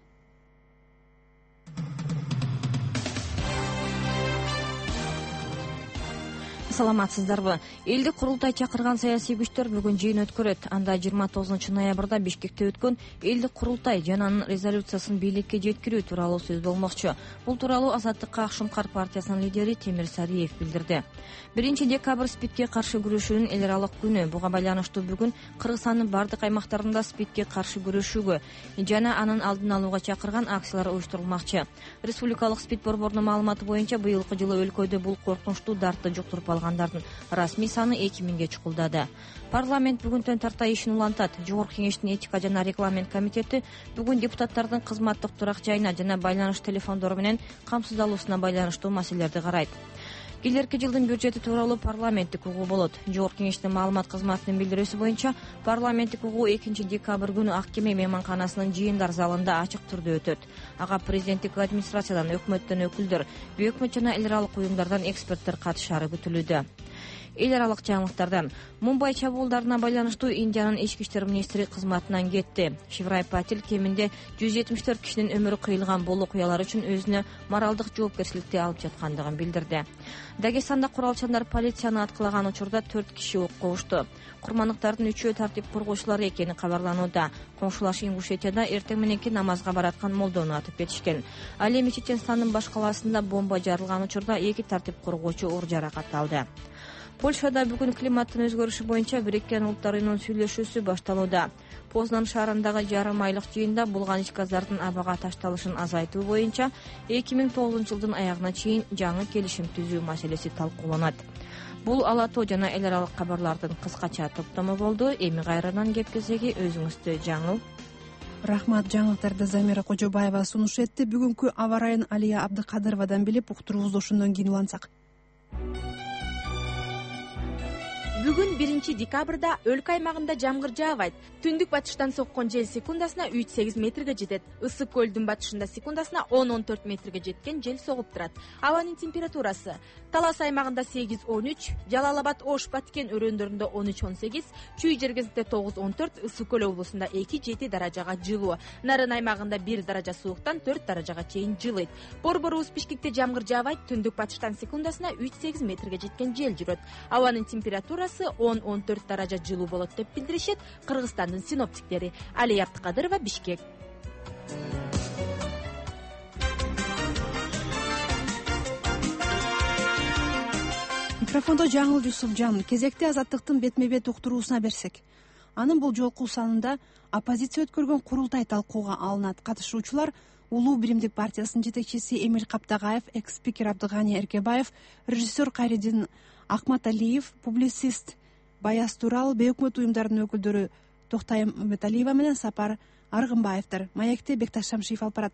Саламатсыздарбы? Элдик курултай чакырган саясий күчтөр бүгүн жыйын өткөрөт. Анда жыйырма тогузунчу ноябрда Бишкекте өткөн элдик курултай жана анын резолюциясын бийликке жеткирүү тууралуу сөз болмокчу. Бул тууралуу Азаттыкка Акшумкар партиясынын лидери Темир Сариев билдирди. биринчи декабрь спидке каршы күрөшүүнүн эл аралык күнү. Буга байланыштуу бүгүн Кыргызстандын бардык аймактарында спидке каршы күрөшүүгө жана анын алдын алууга чакырган акциялар уюштурулмакчы. Республикалык спид борборунун маалыматы боюнча быйылкы жылы өлкөдө бул коркунучтуу дартты жуктуруп алгандардын расмий саны эки миңге чукулдады. Парламент бүгүнтөн тарта ишин улантат. Жогорку кеңештин этика жана регламент комитети бүгүн депутаттардын кызматтык турак жайына жана байланыш телефондору менен камсыздалуусуна байланыштуу маселелерди карайт. Келерки жылдын бюджети тууралуу парламенттик угуу болот. Жогорку кеңештин маалымат кызматынын билдирүүсү боюнча парламенттик угуу экинчи декабрь күнү Ак Кеме мейманканасынын жыйындар залында ачык түрдө өтөт. Ага президенттик администрациядан, өкмөттөн өкүлдөр, бейөкмөт жана эл аралык уюмдардан эксперттер катышары күтүлүүдө. Эл аралык жаңылыктардан Мумбай чабуулдарына байланыштуу Индиянын ички иштер министри кызматынан кетти. Шиврай Патил кеминде жүз жетимиш төрт кишинин өмүрү кыйылган бул окуялар үчүн өзүнө моралдык жоопкерчиликти алып жаткандыгын билдирди. Дагестанда куралчандар полицияны аткылаган учурда төрт киши окко ушту. Курмандыктардын үчөө тартип коргоочулары экени кабарланууда. Коңшулаш Ингушетияда эртең мененки намазга бараткан молдону атып кетишкен. Ал эми Чеченстандын баш калаасында бомба жарылган учурда эки тартип коргоочу оор жаракат алды. Польшада бүгүн климаттын өзгөрүшү боюнча Бириккен Улуттар Уюмунун сүйлөшүүсү башталууда. Познан шаарындагы жарым айлык жыйында булган ич газдардын абага ташталышын азайтуу боюнча эки миң тогузунчу жылдын аягына чейин жаңы келишим түзүү маселеси талкууланат. Бул ала тоо жана эл аралык кабарлардын кыскача топтому болду. Эми кайрадан кеп кезеги өзүңүздө Жаңыл. Рахмат, жаңылыктарды Замира Кожобаева сунуш этти. Бүгүнкү аба ырайын Алия Абдыкадыровадан билип, уктуруубузду ошондон кийин улантсак. Бүгүн биринчи декабрда өлкө аймагында жамгыр жаабайт. Түндүк батыштан соккон жел секундасына үч сегиз метрге жетет. Ысык көлдүн батышында секундасына он он төрт метрге жеткен жел согуп турат. Абанын температурасы Талас аймагында сегиз он үч, Жалал-Абад, Ош, Баткен өрөөндөрүндө он үч он сегиз, Чүй жергесинде тогуз он төрт, Ысык көл облусунда эки жети даражага жылуу. Нарын аймагында бир даража сууктан төрт даражага чейин жылыйт. Борборубуз Бишкекте жамгыр жаабайт. Түндүк батыштан секундасына үч сегиз метрге жеткен жел жүрөт. Абанын температурасы он он төрт даража жылуу болот деп билдиришет Кыргызстандын синоптиктери. Алия Абдыкадырова, Бишкек. Микрофондо Жаңыл Жусупжан. Кезекте Азаттыктын бетме-бет уктуруусуна берсек. Анын бул жолку санында оппозиция өткөргөн курултай талкууга алынат. Катышуучулар Улуу биримдик партиясынын жетекчиси Эмил Каптагаев, экс-спикер Абдыганы Эркебаев, режиссер Кайридин Акматалиев, публицист Баяз Турал, бейөкмөт уюмдарынын өкүлдөрү Токтай Үмөталиева менен Сапар Аргымбаевдер. Маекти Бекташ Шамшиев алып барат.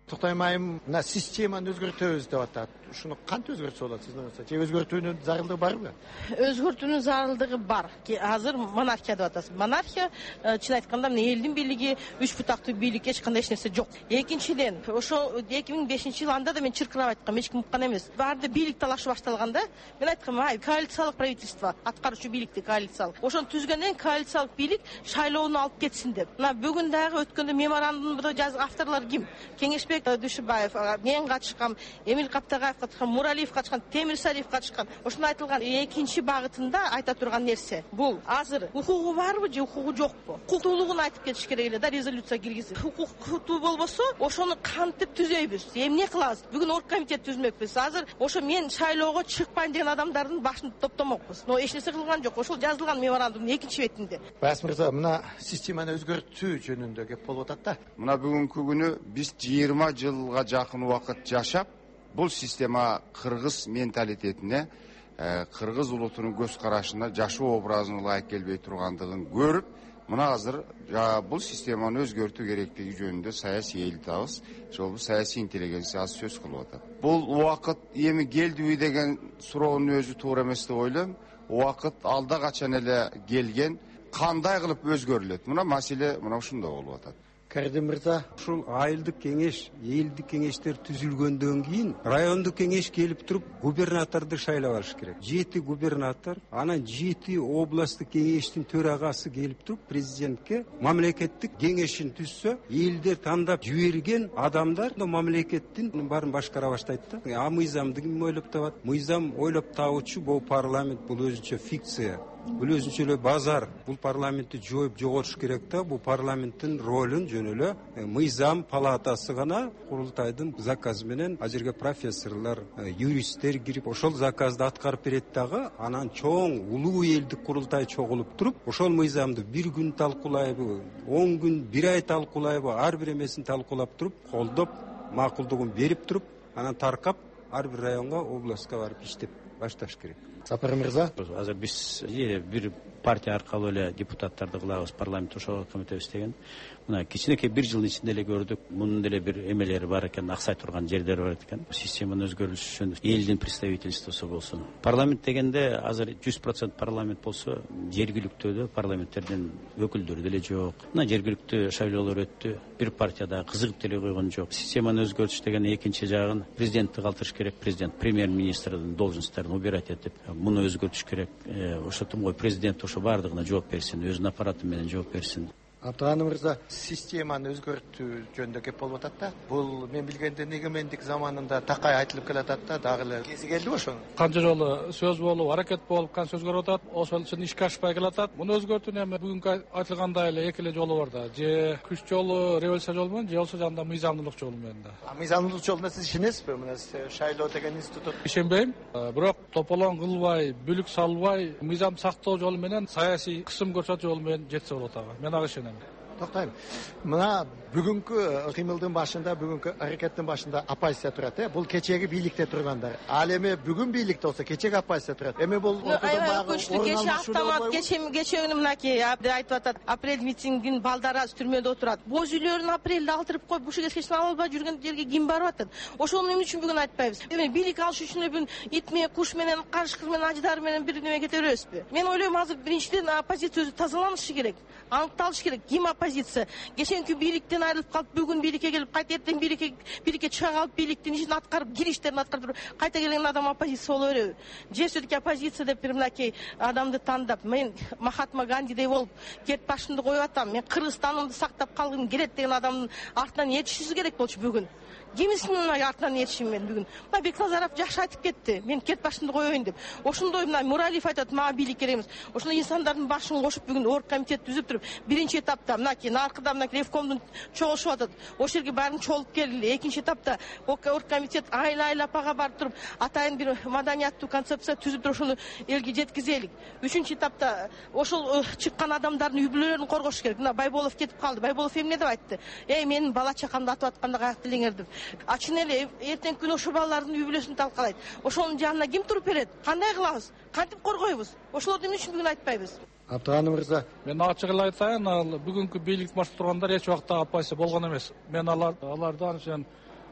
Токтойм айым мына системаны өзгөртөбүз деп атат. Ушуну кантип өзгөртсө болот сиздин ойыңузча? Же өзгөртүүнүн зарылдыгы барбы? Өзгөртүүнүн зарылдыгы бар. Азыр монархия деп атасыз. Монархия, чын айтканда, мына элдин бийлиги, үч бутактуу бийлик, эч кандай эч нерсе жок. Экинчиден, ошо эки миң бешинчи жыл анда да мен чыркырап айткам, эч ким уккан эмес. Баарды бийлик талашы башталганда, мен айткам, ай, коалициялык правительство, аткаруучу бийликти коалициялык. Ошону түзгөндөн коалициялык бийлик шайлоону алып кетсин деп. Мына бүгүн дагы өткөндө меморандумду жазган авторлор ким? Кеңешбек Дүйшүбаев, мен катышкам, Эмил Каптагаев катышкан, Муралиев катышкан, Темирсалиев катышкан. Ошондо айтылган экинчи багытында айта турган нерсе бул азыр укугу барбы же укугу жокпу? Укуктуулугун айтып кетиш керек эле да, резолюция киргизип. Укуктуу болбосо, ошону кантип түзөйбүз? Эмне кылабыз? Бүгүн оргкомитет түзмөкпүз. Азыр ошо мен шайлоого чыкпайм деген адамдардын башын топтомокпуз. Но эч нерсе кылган жок. Ошол жазылган меморандумдун экинчи бетинде. Баяс мырза, мына системаны өзгөртүү жөнүндө кеп болуп атат да. Мына бүгүнкү күнү биз жыйырма жылга жакын убакыт жашап, бул система кыргыз менталитетине, кыргыз улутунун көз карашына, жашоо образына ылайык келбей тургандыгын көрүп, мына азыр бул системаны өзгөртүү керектиги жөнүндө саясий элитабыз, жолу саясий интеллигенция аз сөз кылып атат. Бул убакыт эми келдиби деген суроонун өзү туура эмес деп ойлойм. Убакыт алда качан эле келген, кандай кылып өзгөрүлөт? Мына маселе мына ушунда болуп атат. Кәрдим мырза, ушул айылдык кеңеш, элдик кеңештер түзүлгөндөн кийин райондук кеңеш келип туруп губернаторду шайлап алыш керек. жети губернатор, анан жети областтык кеңештин төрагасы келип туруп президентке мамлекеттик кеңешин түзсө, элдер тандап жиберген адамдар мамлекеттин баарын башкара баштайт да. А мыйзамды ким ойлоп табат? Мыйзам ойлоп табуучу бул парламент, бул өзүнчө фикция. Бул өзүнчө эле базар. Бул парламентти жоюп жоготуш керек да. Бул парламенттин ролун жөн эле мыйзам палатасы гана курултайдын заказы менен а жерге профессорлор, юристтер кирип ошол заказды аткарып берет дагы, анан чоң улуу элдик курултай чогулуп туруп, ошол мыйзамды бир күн талкуулайбы, он күн, бир ай талкуулайбы, ар бир эмесин талкуулап туруп, колдоп, макулдугун берип туруп, анан таркап ар бир районго, областка барып иштеп башташ керек. Сапар мырза, азыр биз бир партия аркылуу эле депутаттарды кылабыз, парламент ошого комитет деген. Мына кичинекей бир жылдын ичинде эле көрдүк, мунун деле бир эмелери бар экен, аксай турган жерлери бар экен. Системанын өзгөрүшү үчүн элдин представительствосу болсун. Парламент дегенде азыр жүз процент парламент болсо, жергиликтүү парламенттердин өкүлдөрү деле жок. Мына жергиликтүү шайлоолор өттү, бир партияда кызыгып деле койгон жок. Системаны өзгөртүш деген экинчи жагын президентти калтырыш керек, президент премьер-министрдин должностторун убирать этип, муну өзгөртүш керек. Ошотум гой, президент ошо баардыгына жооп берсин, өзүнүн аппараты менен жооп берсин. Абдыганым мырза, системаны өзгөртүү жөнүндө кеп болуп атат да. Бул мен билгенден эгемендик заманында такай айтылып келатат да, дагы эле кези келдиби ошону? Канча жолу сөз болуп, аракет болуп, канча өзгөрүп атат, ошол үчүн ишке ашпай келатат. Муну өзгөртүүнү эми бүгүнкү айтылгандай эле эки эле жолу бар да. Же күч жолу, революция жолу менен, же болбосо жанда мыйзамдуулук жолу менен да. А мыйзамдуулук жолуна сиз ишенесизби? Мына шайлоо деген институт. Ишенбейм. Бирок тополоң кылбай, бүлүк салбай, мыйзам сактоо жолу менен, саясий кысым көрсөтүү жолу менен жетсе болот ага. Мен ага ишенем. Токтойм. Мына бүгүнкү кыймылдын башында, бүгүнкү аракеттин башында оппозиция турат, э? Бул кечеги бийликте тургандар. Ал эми бүгүн бийликте болсо, кечеги оппозиция турат. Эми бул кече автомат, кечегини мынакей айтып атат, апрель митингин балдары түрмөдө отурат. Боз үйлөрүн апрелде алтырып коюп, бушу кескечин албай жүргөн жерге ким барып атат? Ошону эмне үчүн бүгүн айтпайбыз? Эми бийлик алыш үчүн бүгүн ит менен, куш менен, карышкыр менен, аждар менен бир неме кете беребизби? Мен ойлойм, азыр биринчиден оппозиция өзү тазаланышы керек, аныкталышы керек. Ким оппозиция? Кеченки бийликтен айрылып калып, бүгүн бийликке келип, кайта эртең бийликке бийликке чыга калып, бийликтин ишин аткарып, кириштерин аткарып туруп, кайта келген адам оппозиция боло береби? Же все-таки оппозиция деп бир мынакей адамды тандап, мен Махатма Гандидей болуп, кет башымды коюп атам, мен Кыргызстанымды сактап калгым келет деген адамдын артынан эришишибиз керек болчу бүгүн. Кимисинин артынан эришим мен бүгүн? Мына Бекназаров жакшы айтып кетти. Мен кет башымды коеюн деп. Ошондой мына Муралиев айтат, мага бийлик керек эмес. Ошондой инсандардын башын кошуп бүгүн оргкомитет түзүп туруп, биринчи этапта мынакей наркыда мынакей ревкомдун чогулушу атат. Ошол жерге баарын чогулуп келгиле. Экинчи этапта оргкомитет айла айлап ага барып туруп, атайын бир маданияттуу концепция түзүп туруп ошону элге жеткизелик. Үчүнчү этапта ошол чыккан адамдардын үй бүлөлөрүн коргош керек. Мына Байболов кетип калды. Байболов эмне деп айтты? Эй, менин бала чакамды атып атканда каяк делеңер деп. А чын эле эртең күнү ошо балалардын үй бүлөсүн талкалайт. Ошонун жанына ким туруп берет? Кандай кылабыз? Кантип коргойбуз? Ошолорду эмне үчүн бүгүн айтпайбыз? Абдыганым мырза, мен ачык эле айтайын, ал бүгүнкү бийлик башында тургандар эч убакта оппозиция болгон эмес. Мен алар аларды анча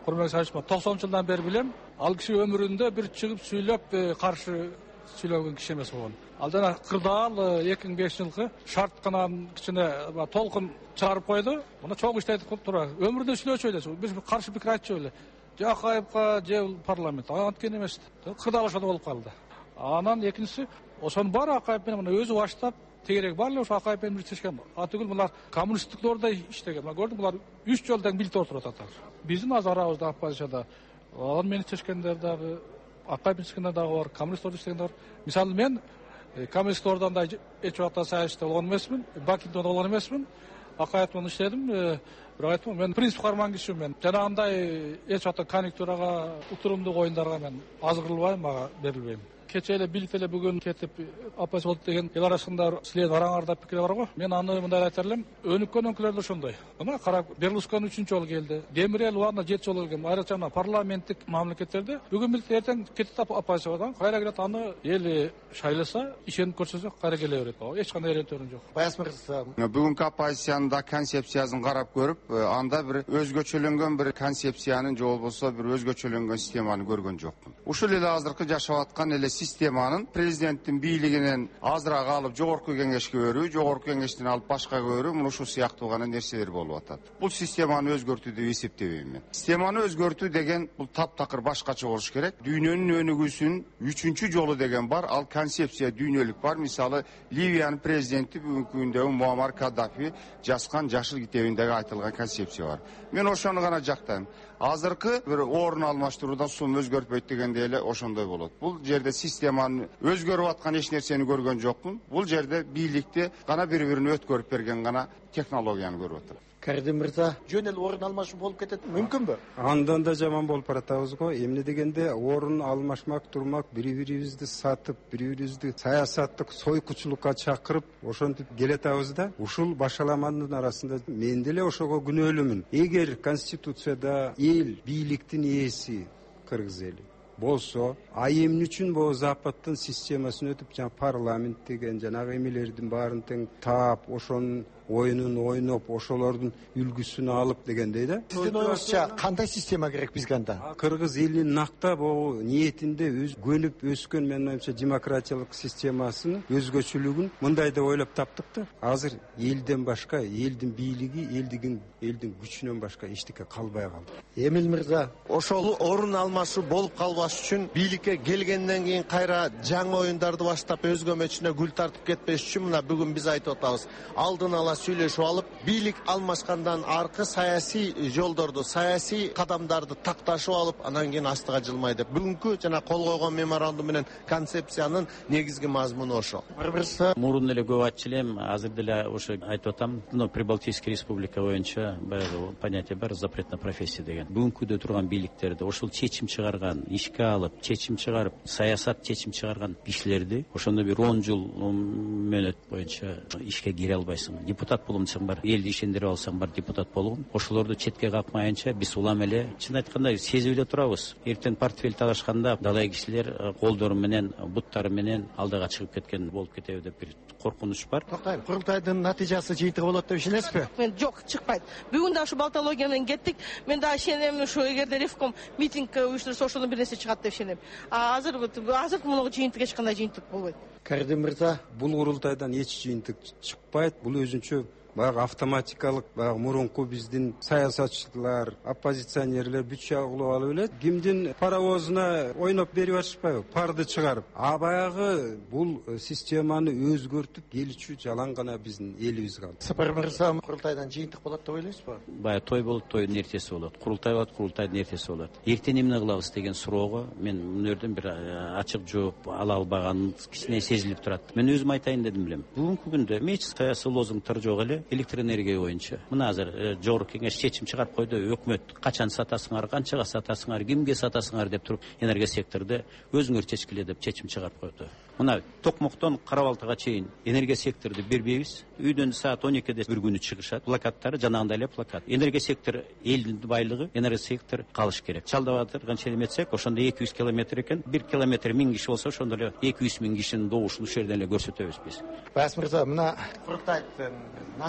Құрмет Сайшма токсонунчу жылдан бери билем. Ал киши өмүрүндө бир чыгып сүйлөп каршы сүйлөгөн киши эмес болгон. Ал жана кырдаал эки миң бешинчи жылкы шартканан кичине толкун чыгарып койду. Мына чоң иштейт тура. Өмүрүндө сүйлөчү эле. Биз каршы пикир айтчу эле. Же Акаевка, же парламент. Анткен эмес. Кырдаал ошондой болуп калды. Анан экинчиси ошонун баары Акаев менен мына өзү баштап тегерек бар эле ошо Акаев менен бириктешкен. Атүгүл булар коммунисттиклерде иштеген. Мына көрдүм булар үч жолдан билте отурат атар. Биздин аз арабызда оппозицияда алар менен иштешкендер дагы, Акаев иштешкендер дагы бар, коммунисттер иштегендер. Мисалы мен коммунисттерден да эч убакта саясатта болгон эмесмин, Бакинде болгон эмесмин. Акаев менен иштедим. Бирок айтам, мен принцип карман кишимин. Жанагындай эч убакта конъюнктурага, утурумдуу оюндарга мен азгырылбайм, мага берилбейм. Кече эле билип эле бүгүн кетип оппозиция болду деген эл арасында силердин араңарда пикир бар го. Мен аны мындай айтар элем, өнүккөн өлкөлөрдө ошондой. Мына карап, Берлускони үчүнчү жолу келди. Демирел убагында жети жолу келген. Айрыкча парламенттик мамлекеттерде бүгүн билет эртең кетип оппозициядан кайра келет, аны эл шайласа, ишенип көрсөтсө кайра келе берет. Эч кандай эрентөрүн жок. Баяс мырза, бүгүнкү оппозициянын да концепциясын карап көрүп, анда бир өзгөчөлөнгөн бир концепциянын же болбосо бир өзгөчөлөнгөн системаны көргөн жокмун. Ушул эле азыркы жашап аткан эле системанын президенттин бийлигинен азыраак алып жогорку кеңешке өрүү, жогорку кеңештен алып башкага өрүү, мына ушул сыяктуу гана нерселер болуп атат. Бул системаны өзгөртүү деп эсептебейм мен. Системаны өзгөртүү деген бул таптакыр башкача болуш керек. Дүйнөнүн өнүгүүсүнүн үчүнчү жолу деген бар. Ал концепция дүйнөлүк бар. Мисалы Ливиянын президенти бүгүнкү күндө Муаммар Каддафи жазган Жашыл китебиндеги айтылган концепция бар. Мен ошону гана жактайм. Азыркы бир орун алмаштыруудан сум өзгөртпөйт дегенде эле ошондой болот. Бул жерде системаны өзгөрүп аткан эч нерсени көргөн жокмун. Бул жерде бийликти гана бири-бирин өткөрүп берген гана технологияны көрүп атат. Кәрдим мырза, жөн эле орун алмашуу болуп кетет, мүмкүнбү? Андан да жаман болуп баратабыз го. Эмне дегенде орун алмашмак, турмак, бири-бирибизди сатып, бири-бирибизди саясаттык сойкучулукка чакырып, ошентип келетабыз да. Ушул башаламандын арасында мен деле ошого күнөөлүүмүн. Эгер Конституцияда эл бийликтин ээси кыргыз эли болсо, а эмне үчүн бул западтын системасын өтүп, жана парламент деген жанагы эмелердин баарын тең таап, ошонун оюнун ойноп, ошолордун үлгүсүн алып дегендей да. Сиздин оюңузча кандай система керек бизге анда? Кыргыз элинин нактап о ниетинде өз көнүп өскөн, менин оюмча, демократиялык системасынын өзгөчөлүгүн мындай деп ойлоп таптык да. Азыр элден башка, элдин бийлиги, элдин элдин күчүнөн башка эчтеке калбай калды. Эмил мырза, ошол орун алмашуу болуп калбаш үчүн бийликке келгенден кийин кайра жаңы оюндарды баштап өзгө мечине гүл тартып кетпеш үчүн мына бүгүн биз айтып атабыз. Алдын ала сүйлөшүп алып, бийлик алмашкандан аркы саясий жолдорду, саясий кадамдарды такташып алып, анан кийин астыга жылмай деп. Бүгүнкү жана кол койгон меморандум менен концепциянын негизги мазмуну ошо. Мурун эле көп айтчу элем, азыр деле ошо айтып атам. Но Прибалтийский республика боюнча баягы понятие бар, запрет на профессия деген. Бүгүнкүдө турган бийликтерде ошол чечим чыгарган, ишке алып, чечим чыгарып, саясат чечим чыгарган кишилерди ошондо бир он жыл мөөнөт боюнча ишке кире албайсың. Депутат болумсаң бар, элди ишендирип алсаң бар депутат болгон. Ошолорду четке какмайынча биз улам эле чын айтканда сезип эле турабыз. Эртең портфель талашканда далай кишилер колдору менен, буттары менен алдыга чыгып кеткен болуп кетеби деп бир коркунуч бар. Токтойм, курултайдын натыйжасы жыйынтыгы болот деп ишенесизби? Мен жок, чыкпайт. Бүгүн да ушу балтология менен кеттик. Мен да ишенем, ушу эгерде Ревком митинг уюштурса ошондон бир нерсе чыгат деп ишенем. А азыр азыр муну жыйынтык эч кандай жыйынтык болбойт. Кәрдим мырза, бул курултайдан эч жыйынтык чыкпайт. Бул өзүнчө баягы автоматикалык, баягы мурунку биздин саясатчылар, оппозиционерлер бүт чагылып алып эле кимдин паровозуна ойноп берип атышпайбы, парды чыгарып. А баягы бул системаны өзгөртүп келүүчү жалаң гана биздин элибиз калды. Сапар мырза, курултайдан жыйынтык болот деп ойлойсузбу? Баягы той болот, тойдун эртеси болот. Курултай болот, курултайдын эртеси болот. Эртең эмне кылабыз деген суроого мен мына жерден бир ачык жооп ала албаганым кичине сезилип турат. Мен өзүм айтайын дедим билем. Бүгүнкү күндө эч саясий лозунгтар жок эле. Электроэнергия боюнча. Мына азыр жогорку кеңеш чечим чыгарып койду. Өкмөт качан сатасыңар, канчага сатасыңар, кимге сатасыңар деп туруп, энергия секторунда өзүңөр чечкиле деп чечим чыгарып койду. Мына Токмоктон Карабалтыга чейин энергия секторду бербейбиз. Үйдөн саат он экиде бир күнү чыгышат. Плакаттары жанагындай эле плакат. Энергия сектор элдин байлыгы, энергия сектор калыш керек. Чалдабатыр канча эметсек, ошондо эки жүз километр экен. бир километр миң киши болсо, ошондо эле эки жүз миң кишинин добушун ушул жерден эле көрсөтөбүз биз. Баяс мырза, мына курултайдын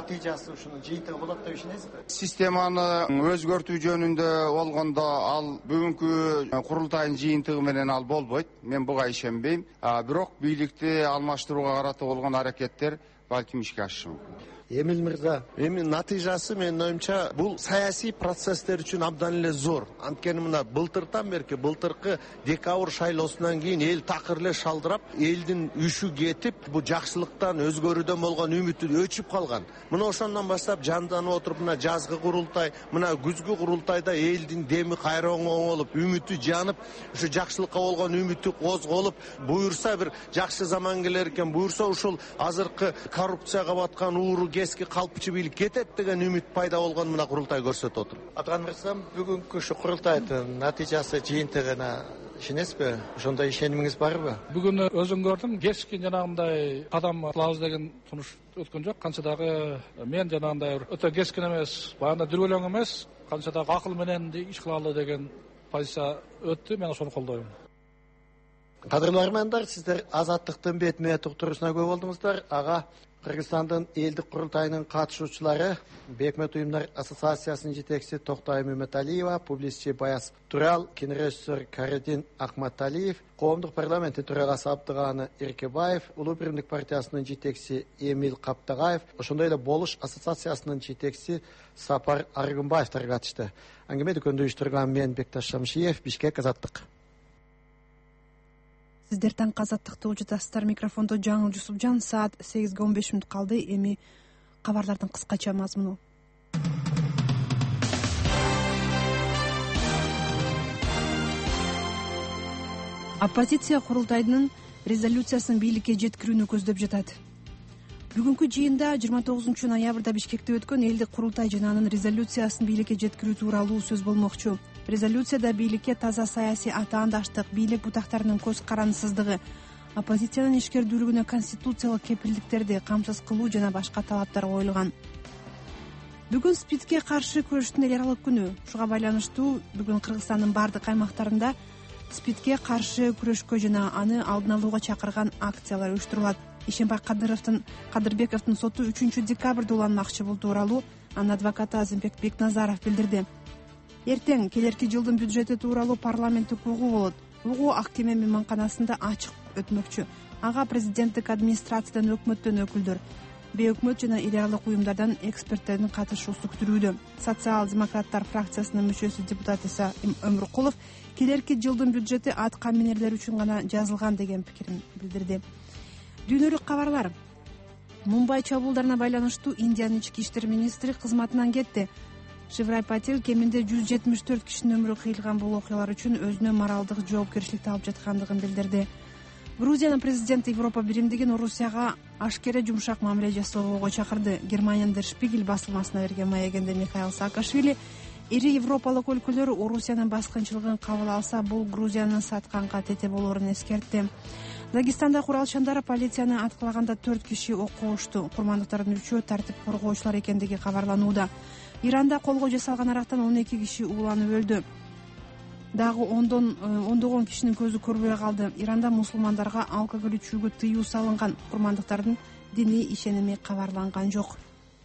натыйжасы ушунун жыйынтыгы болот деп ишенесизби? Системаны өзгөртүү жөнүндө болгондо ал бүгүнкү курултайдын жыйынтыгы менен ал болбойт. Мен буга ишенбейм. Бирок бийликти алмаштырууга карата болгон аракеттер балким ишке ашышы мүмкүн. Эмил мырза, эми натыйжасы менин оюмча бул саясий процесстер үчүн абдан эле зор. Анткени мына былтыртан берки былтыркы декабрь шайлоосунан кийин эл такыр эле шалдырап, элдин үшү кетип, бул жакшылыктан, өзгөрүүдөн болгон үмүтү өчүп калган. Мына ошондон баштап жанданып отуруп, мына жазгы курултай, мына күзгү курултайда элдин деми кайра оңолуп, үмүтү жанып, ушу жакшылыкка болгон үмүтү козголуп, буюрса бир жакшы заман келер экен, буюрса ушул азыркы коррупцияга баткан ууру эски калпчы бийлик кетет деген үмүт пайда болгон мына курултай көрсөтүп отур. Аткан мырзам, бүгүнкү ушу курултайдын натыйжасы жыйынтыгына ишенесизби? Ошондой ишенимиңиз барбы? Бүгүн өзүң көрдүң, кечки жанагындай кадам кылабыз деген сунуш өткөн жок. Канча дагы мен жанагындай өтө кескин эмес, баягы дүрбөлөң эмес, канча дагы акыл менен иш кылалы деген позиция өттү. Мен ошону колдойм. Кадырлуу армандар, сиздер Азаттыктын бетине туктуруусуна күбө болдуңуздар. Ага Кыргызстандын элдик курултайынын катышуучулары Бекмет уюмдар ассоциациясынын жетекчиси Токтай Мөмөталиева, публицистчи Баяз Турал, кинорежиссер Каридин Акматалиев, коомдук парламенттин төрагасы Абдыганы Эркебаев, Улуу биримдик партиясынын жетекчиси Эмил Каптагаев, ошондой эле Болуш ассоциациясынын жетекчиси Сапар Аргынбаевдер катышты. Аңгеме дүкөндө уюштурган мен Бекташ Шамшиев, Бишкек, Азаттык. Сиздер таң Азаттыкты угуп жатасыздар. Микрофондо Жаңыл Жусупжан. Саат сегизге он беш мүнөт калды. Эми кабарлардын кыскача мазмуну. Оппозиция курултайдын резолюциясын бийликке жеткирүүнү көздөп жатат. Бүгүнкү жыйында жыйырма тогузунчу ноябрда Бишкекте өткөн элдик курултай жана анын резолюциясын бийликке жеткирүү тууралуу сөз болмокчу. Резолюцияда бийликке таза саясий атаандаштык, бийлик бутактарынын көз карансыздыгы, оппозициянын ишкердүүлүгүнө конституциялык кепилдиктерди камсыз кылуу жана башка талаптар коюлган. Бүгүн СПИДке каршы күрөштүн эл аралык күнү. Ушуга байланыштуу бүгүн Кыргызстандын бардык аймактарында СПИДке каршы күрөшкө жана аны алдын алууга чакырган акциялар уюштурулат. Ишенбай Кадыровдун Кадырбековдун соту үчүнчү декабрда уланмакчы. Бул тууралуу анын адвокаты Азимбек Бекназаров билдирди. Эртең келерки жылдын бюджети тууралуу парламенттик угуу болот. Угуу Ак Кеме мейманканасында ачык өтмөкчү. Ага президенттик администрациядан, өкмөттөн өкүлдөр, бейөкмөт жана эл аралык уюмдардан эксперттердин катышуусу күтүлүүдө. Социал-демократтар фракциясынын мүчөсү депутат Иса Өмүркулов келерки жылдын бюджети атка минерлер үчүн гана жазылган деген пикирин билдирди. Дүйнөлүк кабарлар. Мумбай чабуулдарына байланыштуу Индиянын ички иштер министри кызматынан кетти. Шиврай Патил кеминде жүз жетимиш төрт кишинин өмүрү кыйылган бул окуялар үчүн өзүнө моралдык жоопкерчиликти алып жаткандыгын билдирди. Грузиянын президенти Европа биримдигин Орусияга ашкере жумшак мамиле жасоого чакырды. Германиянын Der Spiegel басылмасына берген маегинде Михаил Саакашвили ири европалык өлкөлөр Орусиянын баскынчылыгын кабыл алса, бул Грузиянын сатканга тете болоорун эскертти. Дагестанда куралчандар полицияны аткалаганда төрт киши окко ушту. Курмандыктардын үчөө тартип коргоочулар экендиги кабарланууда. Иранда колго жасалган арактан он эки киши ууланып өлдү. Дагы ондон ондогон кишинин көзү көрбөй калды. Иранда мусулмандарга алкоголь ичүүгө тыюу салынган. Курмандыктардын диний ишеними кабарланган жок.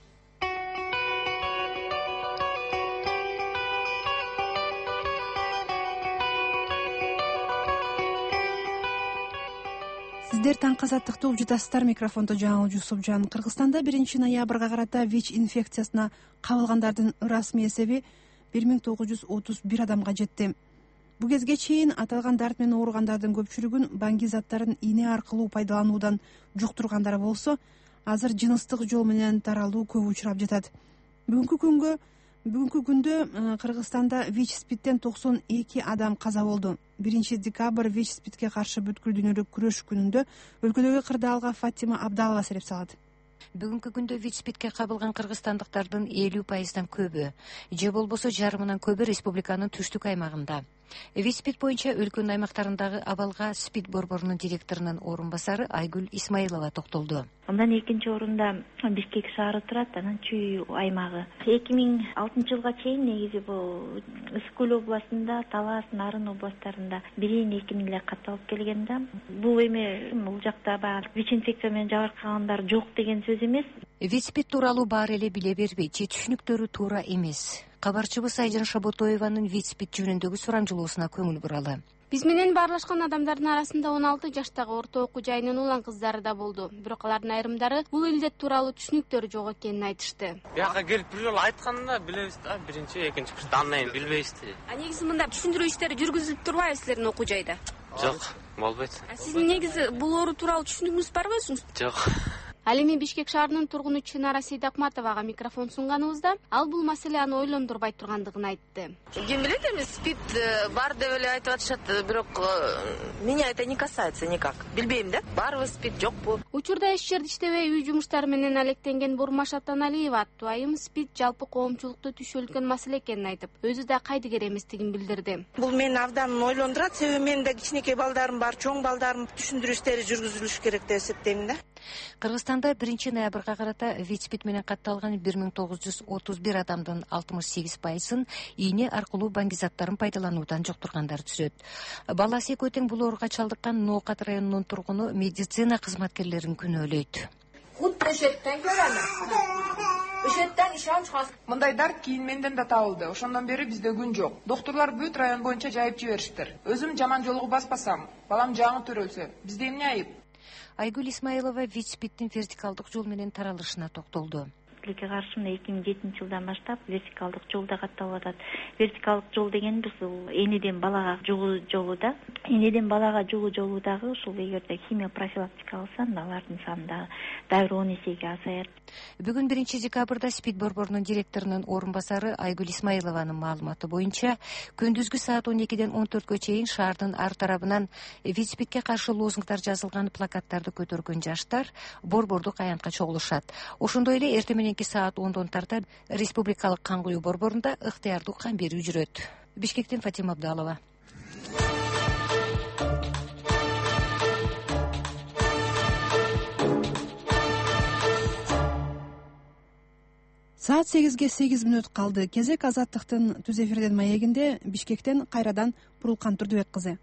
Сиздер таң Азаттыкты угуп жатасыздар. Микрофондо Жаңыл Жусупжан. Кыргызстанда биринчи ноябрга карата ВИЧ инфекциясына кабылгандардын ырасмый эсеби бир миң тогуз жүз отуз бир адамга жетти. Бу кезге чейин аталган дарт менен ооругандардын көпчүлүгүн банги заттарын ийне аркылуу пайдалануудан жуктургандар болсо, азыр жыныстык жол менен таралуу көп учурап жатат. Бүгүнкү күнгө Бүгүнкү күндө Кыргызстанда ВИЧ СПИДтен токсон эки адам каза болду. биринчи декабрь ВИЧ СПИДке каршы бүткүл дүйнөлүк күрөш күнүндө өлкөдөгү кырдаалга Фатима Абдалова сереп салат. Бүгүнкү күндө ВИЧ СПИДке кабылган кыргызстандыктардын элүү пайыздан көбү, же болбосо жарымынан көбү республиканын түштүк аймагында. ВИЧ-СПИД боюнча өлкөнүн аймактарындагы абалга СПИД борборунун директорунун орун басары Айгүл Исмаилова токтолду. Андан экинчи орунда Бишкек шаары турат, анан Чүй аймагы. эки миң алтынчы жылга чейин негизи бул Ысык көл областында, Талас, Нарын областтарында бирин экинин эле катталып келген да. Бул эми бул жакта баягы ВИЧ инфекция менен жабыркагандар жок деген сөз эмес. ВИЧ-СПИД тууралуу баары эле биле бербейт же түшүнүктөрү туура эмес. Кабарчыбыз Айжан Шаботоеванын ВИЧ-СПИД жөнүндөгү сурамжылоосуна көңүл буралы. Биз менен баарлашкан адамдардын арасында он алты жаштагы орто окуу жайынын улан кыздары да болду. Бирок алардын айрымдары бул илдет тууралуу түшүнүктөрү жок экенин айтышты. Бияка келип бир жолу айтканда билебиз да, биринчи, экинчи курста андан кийин билбейбиз. А негизи мында түшүндүрүү иштери жүргүзүлүп турбайбы силердин окуу жайда? Жок, болбойт. А сиздин негизи бул оору тууралуу түшүнүгүңүз барбы өзүңүз? Жок. Ал эми Бишкек шаарынын тургуну Чынара Сейдакматовага микрофон сунганыбызда ал бул маселе аны ойлондурбай тургандыгын айтты. Ким билет эми СПИД бар деп эле айтып атышат, бирок меня это не касается никак. Билбейм да, барбы СПИД жокпу. Учурда эч жерде иштебей үй жумуштары менен алектенген Бурмаш Атаналиева аттуу айым СПИД жалпы коомчулукту түшө үлкен маселе экенин айтып, өзү да кайдыгер эместигин билдирди. Бул мени абдан ойлондурат, себеби менин да кичинекей балдарым бар, чоң балдарым, түшүндүрүү иштери жүргүзүлүш керек деп эсептейм да. Кыргызстанда биринчи ноябрга карата ВИЧ-СПИД менен катталган бир миң тогуз жүз отуз бир адамдын алтымыш сегиз пайызын ийне аркылуу баңгизаттарын пайдалануудан жоктургандар түзөт. Бала экөө тең бул ооруга чалдыккан Ноокат районунун тургуну медицина кызматкерлерин күнөөлөйт. Ушеттен көрөмүн. Ушеттен ишан чыгат. Мындай дарт кийин менден да табылды. Ошондон бери бизде күн жок. Доктурлар бүт район боюнча жайып жибериштир. Өзүм жаман жолго баспасам, балам жаңы төрөлсө, бизде эмне айып? Айгүл Исмаилова ВИЧ-СПИДтин вертикалдык жол менен таралышына токтолду. Ге каршы эки миң жетинчи жылдан баштап вертикалдык жолда катталып атат. Вертикалдык жол дегенибиз бул энеден балага жугуу жолу да. Энеден балага жугуу жолу дагы ушул эгерде химия профилактика алса, алардын саны дагы дагы он эсеге азаят. Бүгүн биринчи декабрда СПИД борборунун директорунун орун басары Айгүл Исмаилованын маалыматы боюнча күндүзгү саат он экиден он төрткө чейин шаардын ар тарабынан ВИЧ-СПИДке каршы лозунгдар жазылган плакаттарды көтөргөн жаштар борбордук аянтка чогулушат. Ошондой эле эртең мененки саат ондон тарта республикалык кан куюу борборунда ыктыярдуу кан берүү жүрөт. Бишкектен Фатима Абдалова. Саат сегизге сегиз мүнөт калды. Кезек Азаттыктын түз эфирден маегинде. Бишкектен кайрадан Бурулкан Турдубек кызы.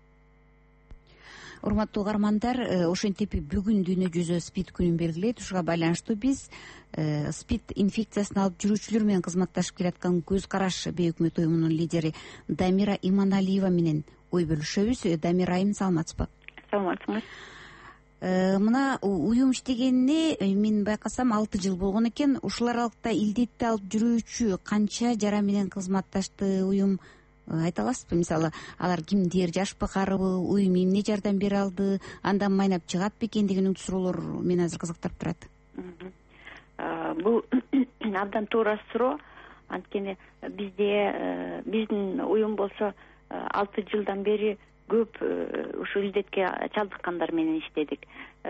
Урматтуу угармандар, ошентип бүгүн дүйнө жүзү СПИД күнүн белгилейт. Ушуга байланыштуу биз СПИД инфекциясын алып жүрүүчүлөр менен кызматташып келаткан Көз караш бейөкмөт уюмунун лидери Дамира Иманалиева менен ой бөлүшөбүз. Дамира айым, саламатсызбы? Саламатсыңыз. Мына уюм иштегенине мен байкасам алты жыл болгон экен. Ушул аралыкта илдетти алып жүрүүчү канча жара менен кызматташты уюм, айта аласызбы? Мисалы, алар кимдер, жашпы, карыбы, уюм эмне жардам бере алды, андан майнап чыгат бекен деген суроолор мени азыр кызыктырып турат. Бул абдан туура суроо. Анткени бизде биздин уюм болсо алты жылдан бери көп ушул илдетке чалдыккандар менен иштедик.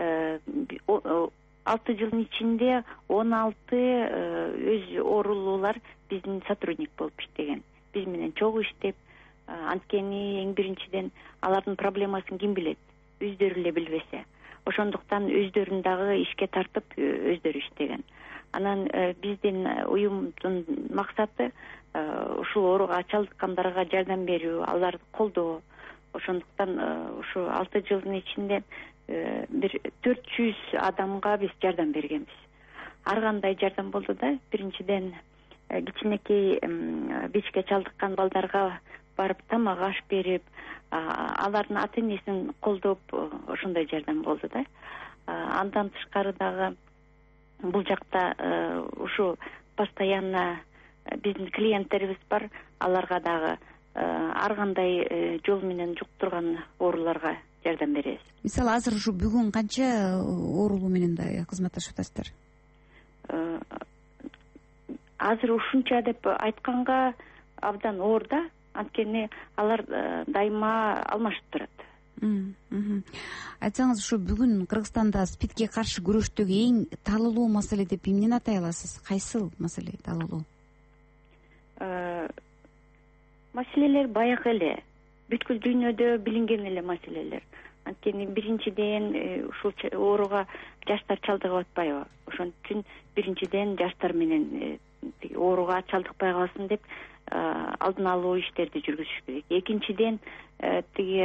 Алты жылдын ичинде он алты өз оорулуулар биздин сотрудник болуп иштеген. Биз менен чогуу иштеп, анткени эң биринчиден алардын проблемасын ким билет? Өздөрү эле билбесе. Ошондуктан өздөрүн дагы ишке тартып, өздөрү иштеген. Анан биздин уюмдун максаты ушул ооруга чалдыккандарга жардам берүү, аларды колдоо. Ошондуктан ушу алты жылдын ичинде бир төрт жүз адамга биз жардам бергенбиз. Ар кандай жардам болду да. Биринчиден кичинекей ВИЧке чалдыккан балдарга барып тамак аш берип, алардын ата энесин колдоп, ошондой жардам болду да. Андан тышкары дагы бул жакта ушу постоянно биздин клиенттерибиз бар, аларга дагы ар кандай жол менен жуктурган ооруларга жардам беребиз. Мисалы, азыр ушу бүгүн канча оорулуу менен да кызматташып атасыздар? Азыр ушунча деп айтканга абдан оор да, анткени алар дайыма алмашып турат. Айтсаңыз, ушу бүгүн Кыргызстанда СПИДке каршы күрөштөгү эң талуулуу маселе деп эмнени атай аласыз? Кайсыл маселе талуулуу? маселелер баягы эле бүткүл дүйнөдө билинген эле маселелер. Анткени биринчиден ушул ооруга жаштар чалдыгып атпайбы? Ошон үчүн биринчиден жаштар менен ооруга чалдыкпай калсын деп алдын алуу иштерди жүргүзүш керек. Экинчиден тиги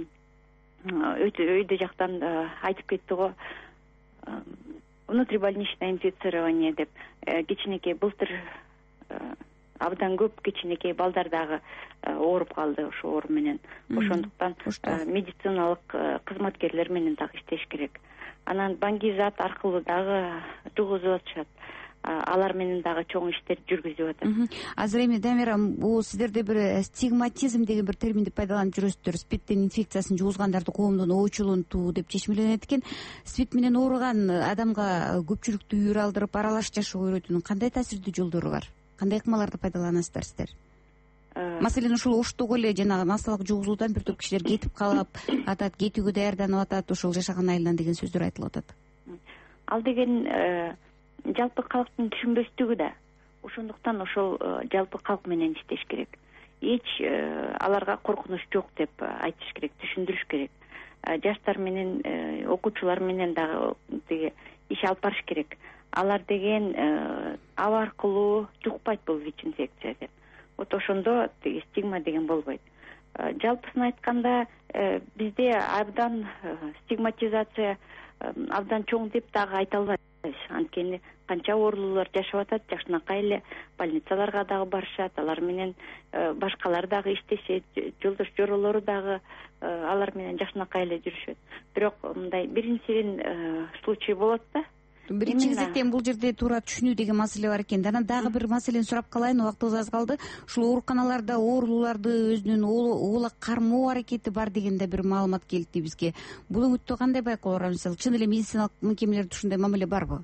өйдө жактан айтып кетти го, внутрибольничное инфицирование деп кичинекей былтыр абдан көп кичинекей балдар дагы ооруп калды ошол оору менен. Ошондуктан медициналык кызматкерлер менен дагы иштеш керек. Анан баңгизат аркылуу дагы жугузуп атышат. Алар менен дагы чоң иштер жүргүзүп атат. Азыр эми Дамира, бул сиздерде бир стигматизм деген бир терминди пайдаланып жүрөсүздөр. СПИДтен инфекциясын жугузгандарды коомдон очулунтуу деп чечмеленет экен. СПИД менен ооруган адамга көпчүлүктү үйүр алдырып аралаш жашоо үйрөтүүнүн кандай таасирдүү жолдору бар? Кандай ыкмаларды пайдаланасыздар сиздер? Маселен ушул оштогу эле жанагы насалык жугузуудан бир топ кишилер кетип калып атат, кетүүгө даярданып атат, ошол жашаган айылынан деген сөздөр айтылып атат. Ал деген жалпы калктын түшүнбөстүгү да. Ошондуктан ошол жалпы калк менен иштеш керек. Эч аларга коркунуч жок деп айтыш керек, түшүндүрүш керек. Жаштар менен, окуучулар менен дагы тиги иш алып барыш керек. Алар деген аба аркылуу жукпайт бул ВИЧ-инфекция деп. Вот ошондо тиги стигма деген болбойт. Жалпысын айтканда бизде абдан стигматизация абдан чоң деп дагы айта албайбыз. Анткени канча оорулуулар жашап атат, жакшынакай эле больницаларга дагы барышат, алар менен башкалар дагы иштешет, жолдош жоролору дагы алар менен жакшынакай эле жүрүшөт. Бирок мындай биринчиден случай болот да. Биринчи кезекте бул жерде туура түшүнүү деген маселе бар экен. Анан дагы бир маселени сурап калайын, убактыбыз аз калды. Ушул ооруканаларда оорулууларды өзүнүн уулак кармоо аракети бар деген да бир маалымат келди бизге. Бул үмүттө кандай байкоолор бар? Мисалы, чын эле медициналык мекемелерде ушундай мамиле барбы?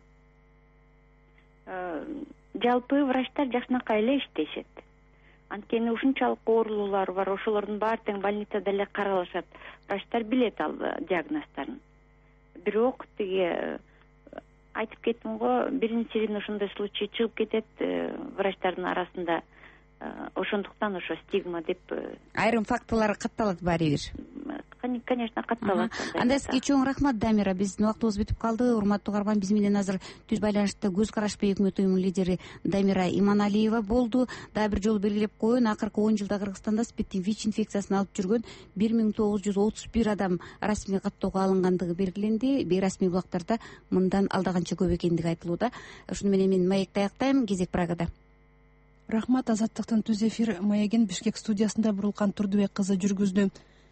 Жалпы врачтар жакшынакай эле иштешет. Анткени ушунчалык оорулуулар бар, ошолордун баары тең больницада эле каралышат. Врачтар билет ал диагноздарын. Бирок тиги айтып кеттим го, биринчиден ошондой случай чыгып кетет врачтардын арасында. Ошондуктан ошо стигма деп айрым фактылар катталат баары бир. Конечно, катталат. Анда сизге чоң рахмат, Дамира. Биздин убактыбыз бүтүп калды. Урматтуу угарман, биз менен азыр түз байланышта Көз караш өкмөт уюмунун лидери Дамира Иманалиева болду. Дагы бир жолу белгилеп коеюн, акыркы он жылда Кыргызстанда СПИДтин ВИЧ инфекциясын алып жүргөн бир миң тогуз жүз отуз бир адам расмий каттоого алынгандыгы белгиленди. Бейрасмий булактарда мындан алда канча көп экендиги айтылууда. Ошону менен мен маекти аяктайм. Кезек Прагада. Рахмат. Азаттыктын түз эфир маегин Бишкек студиясында Бурулкан Турдубек кызы жүргүздү.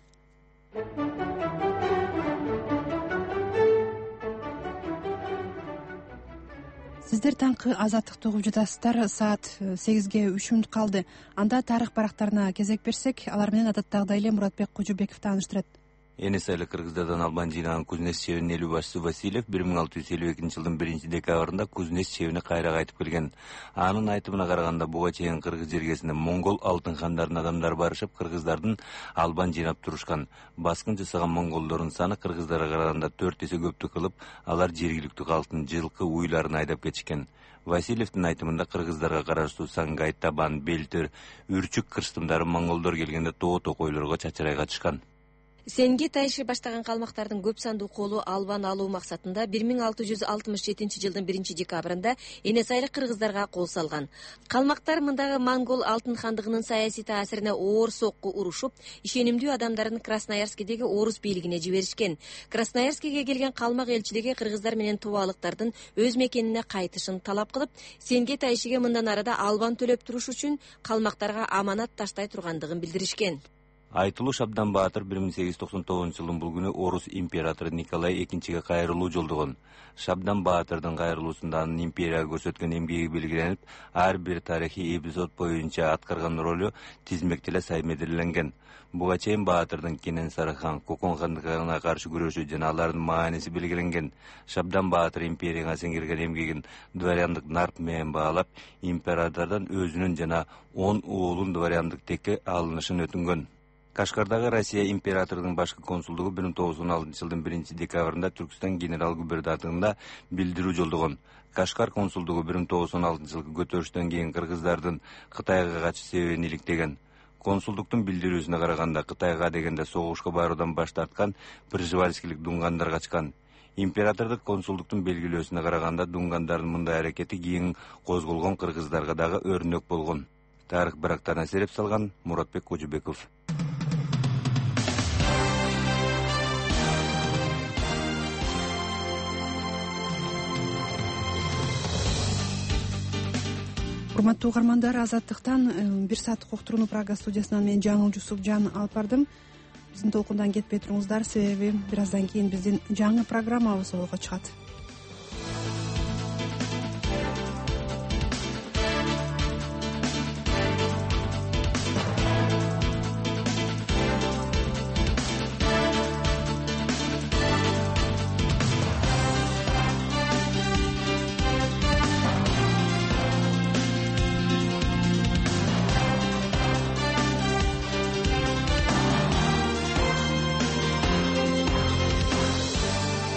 Сиздер таңкы азаттыкты угуп жатасыздар. Саат сегизге үч мүнөт калды. Анда тарых барактарына кезек берсек, алар менен адаттагыдай эле Муратбек Кожобеков тааныштырат. Энес айылы Кыргыздардан Албан жыйнаган Кузнец чебинин элүү башчысы Васильев бир миң алты жүз элүү экинчи жылдын биринчи декабрында Кузнец чебине кайра кайтып келген. Анын айтымына караганда, буга чейин кыргыз жергесине монгол алтын хандарынын адамдары барышып, кыргыздардын Албан жыйнап турушкан. Баскын жасаган монголдордун саны кыргыздарга караганда төрт эсе көптүк кылып, алар жергиликтүү алтын, жылкы, уйларын айдап кетишкен. Васильевдин айтымында кыргыздарга караштуу Сангай, Табан, Белтөр, Үрчүк кырстымдары монголдор келгенде тоо токойлорго чачырай катышкан. Сенге тайшы баштаган калмактардын көп сандуу колу Албан алуу максатында бир миң алты жүз алтымыш жетинчи жылдын биринчи декабрында Энес айылы кыргыздарга кол салган. Калмактар мындагы монгол алтын хандыгынын саясий таасирине оор сокку урушуп, ишенимдүү адамдарын Красноярскедеги орус бийлигине жиберишкен. Красноярскеге келген калмак элчилиги кыргыздар менен тубалыктардын өз мекенине кайтышын талап кылып, Сенге тайшыга мындан арада Албан төлөп туруш үчүн калмактарга аманат таштай тургандыгын билдиришкен. Айтылуу Шабдан Баатыр бир миң сегиз жүз токсон тогузунчу жылдын бул күнү орус императору Николай экинчиге кайрылуу жолдогон. Шабдан Баатырдын кайрылуусунда анын империяга көрсөткөн эмгеги белгиленип, ар бир тарыхый эпизод боюнча аткарган ролу тизмектеле саймедерленген. Буга чейин Баатырдын Кенен Сарыхан, Кокон хандыгына каршы күрөшүү жана алардын мааниси белгиленген. Шабдан Баатыр империяга сиңирген эмгегин дворяндык нарп менен баалап, императордон өзүнүн жана он уулун дворяндык текке алынышын өтүнгөн. Кашкардагы Россия императордун башкы консулдугу бир миң тогуз жүз он алтынчы жылдын биринчи декабрында Түркстан генерал-губернаторуна билдирүү жолдогон. Кашкар консулдугу бир миң тогуз жүз он алтынчы жылкы көтөрүштөн кийин кыргыздардын Кытайга качыш себебин иликтеген. Консулдуктун билдирүүсүнө караганда Кытайга дегенде согушка баруудан баш тарткан пржевальскилик дунгандар качкан. Императордук консулдуктун белгилөөсүнө караганда дунгандардын мындай аракети кийин козголгон кыргыздарга дагы өрнөк болгон. Тарых Барактан әсереп салган Муратбек Кожубеков. Урматтуу угармандар, Азаттыктан бир сааттык уктурууну Прага студиясынан мен Жаңыл Жусупжан алып бардым. Биздин толкундан кетпей туруңуздар, себеби бир аздан кийин биздин жаңы программабыз олго чыгат.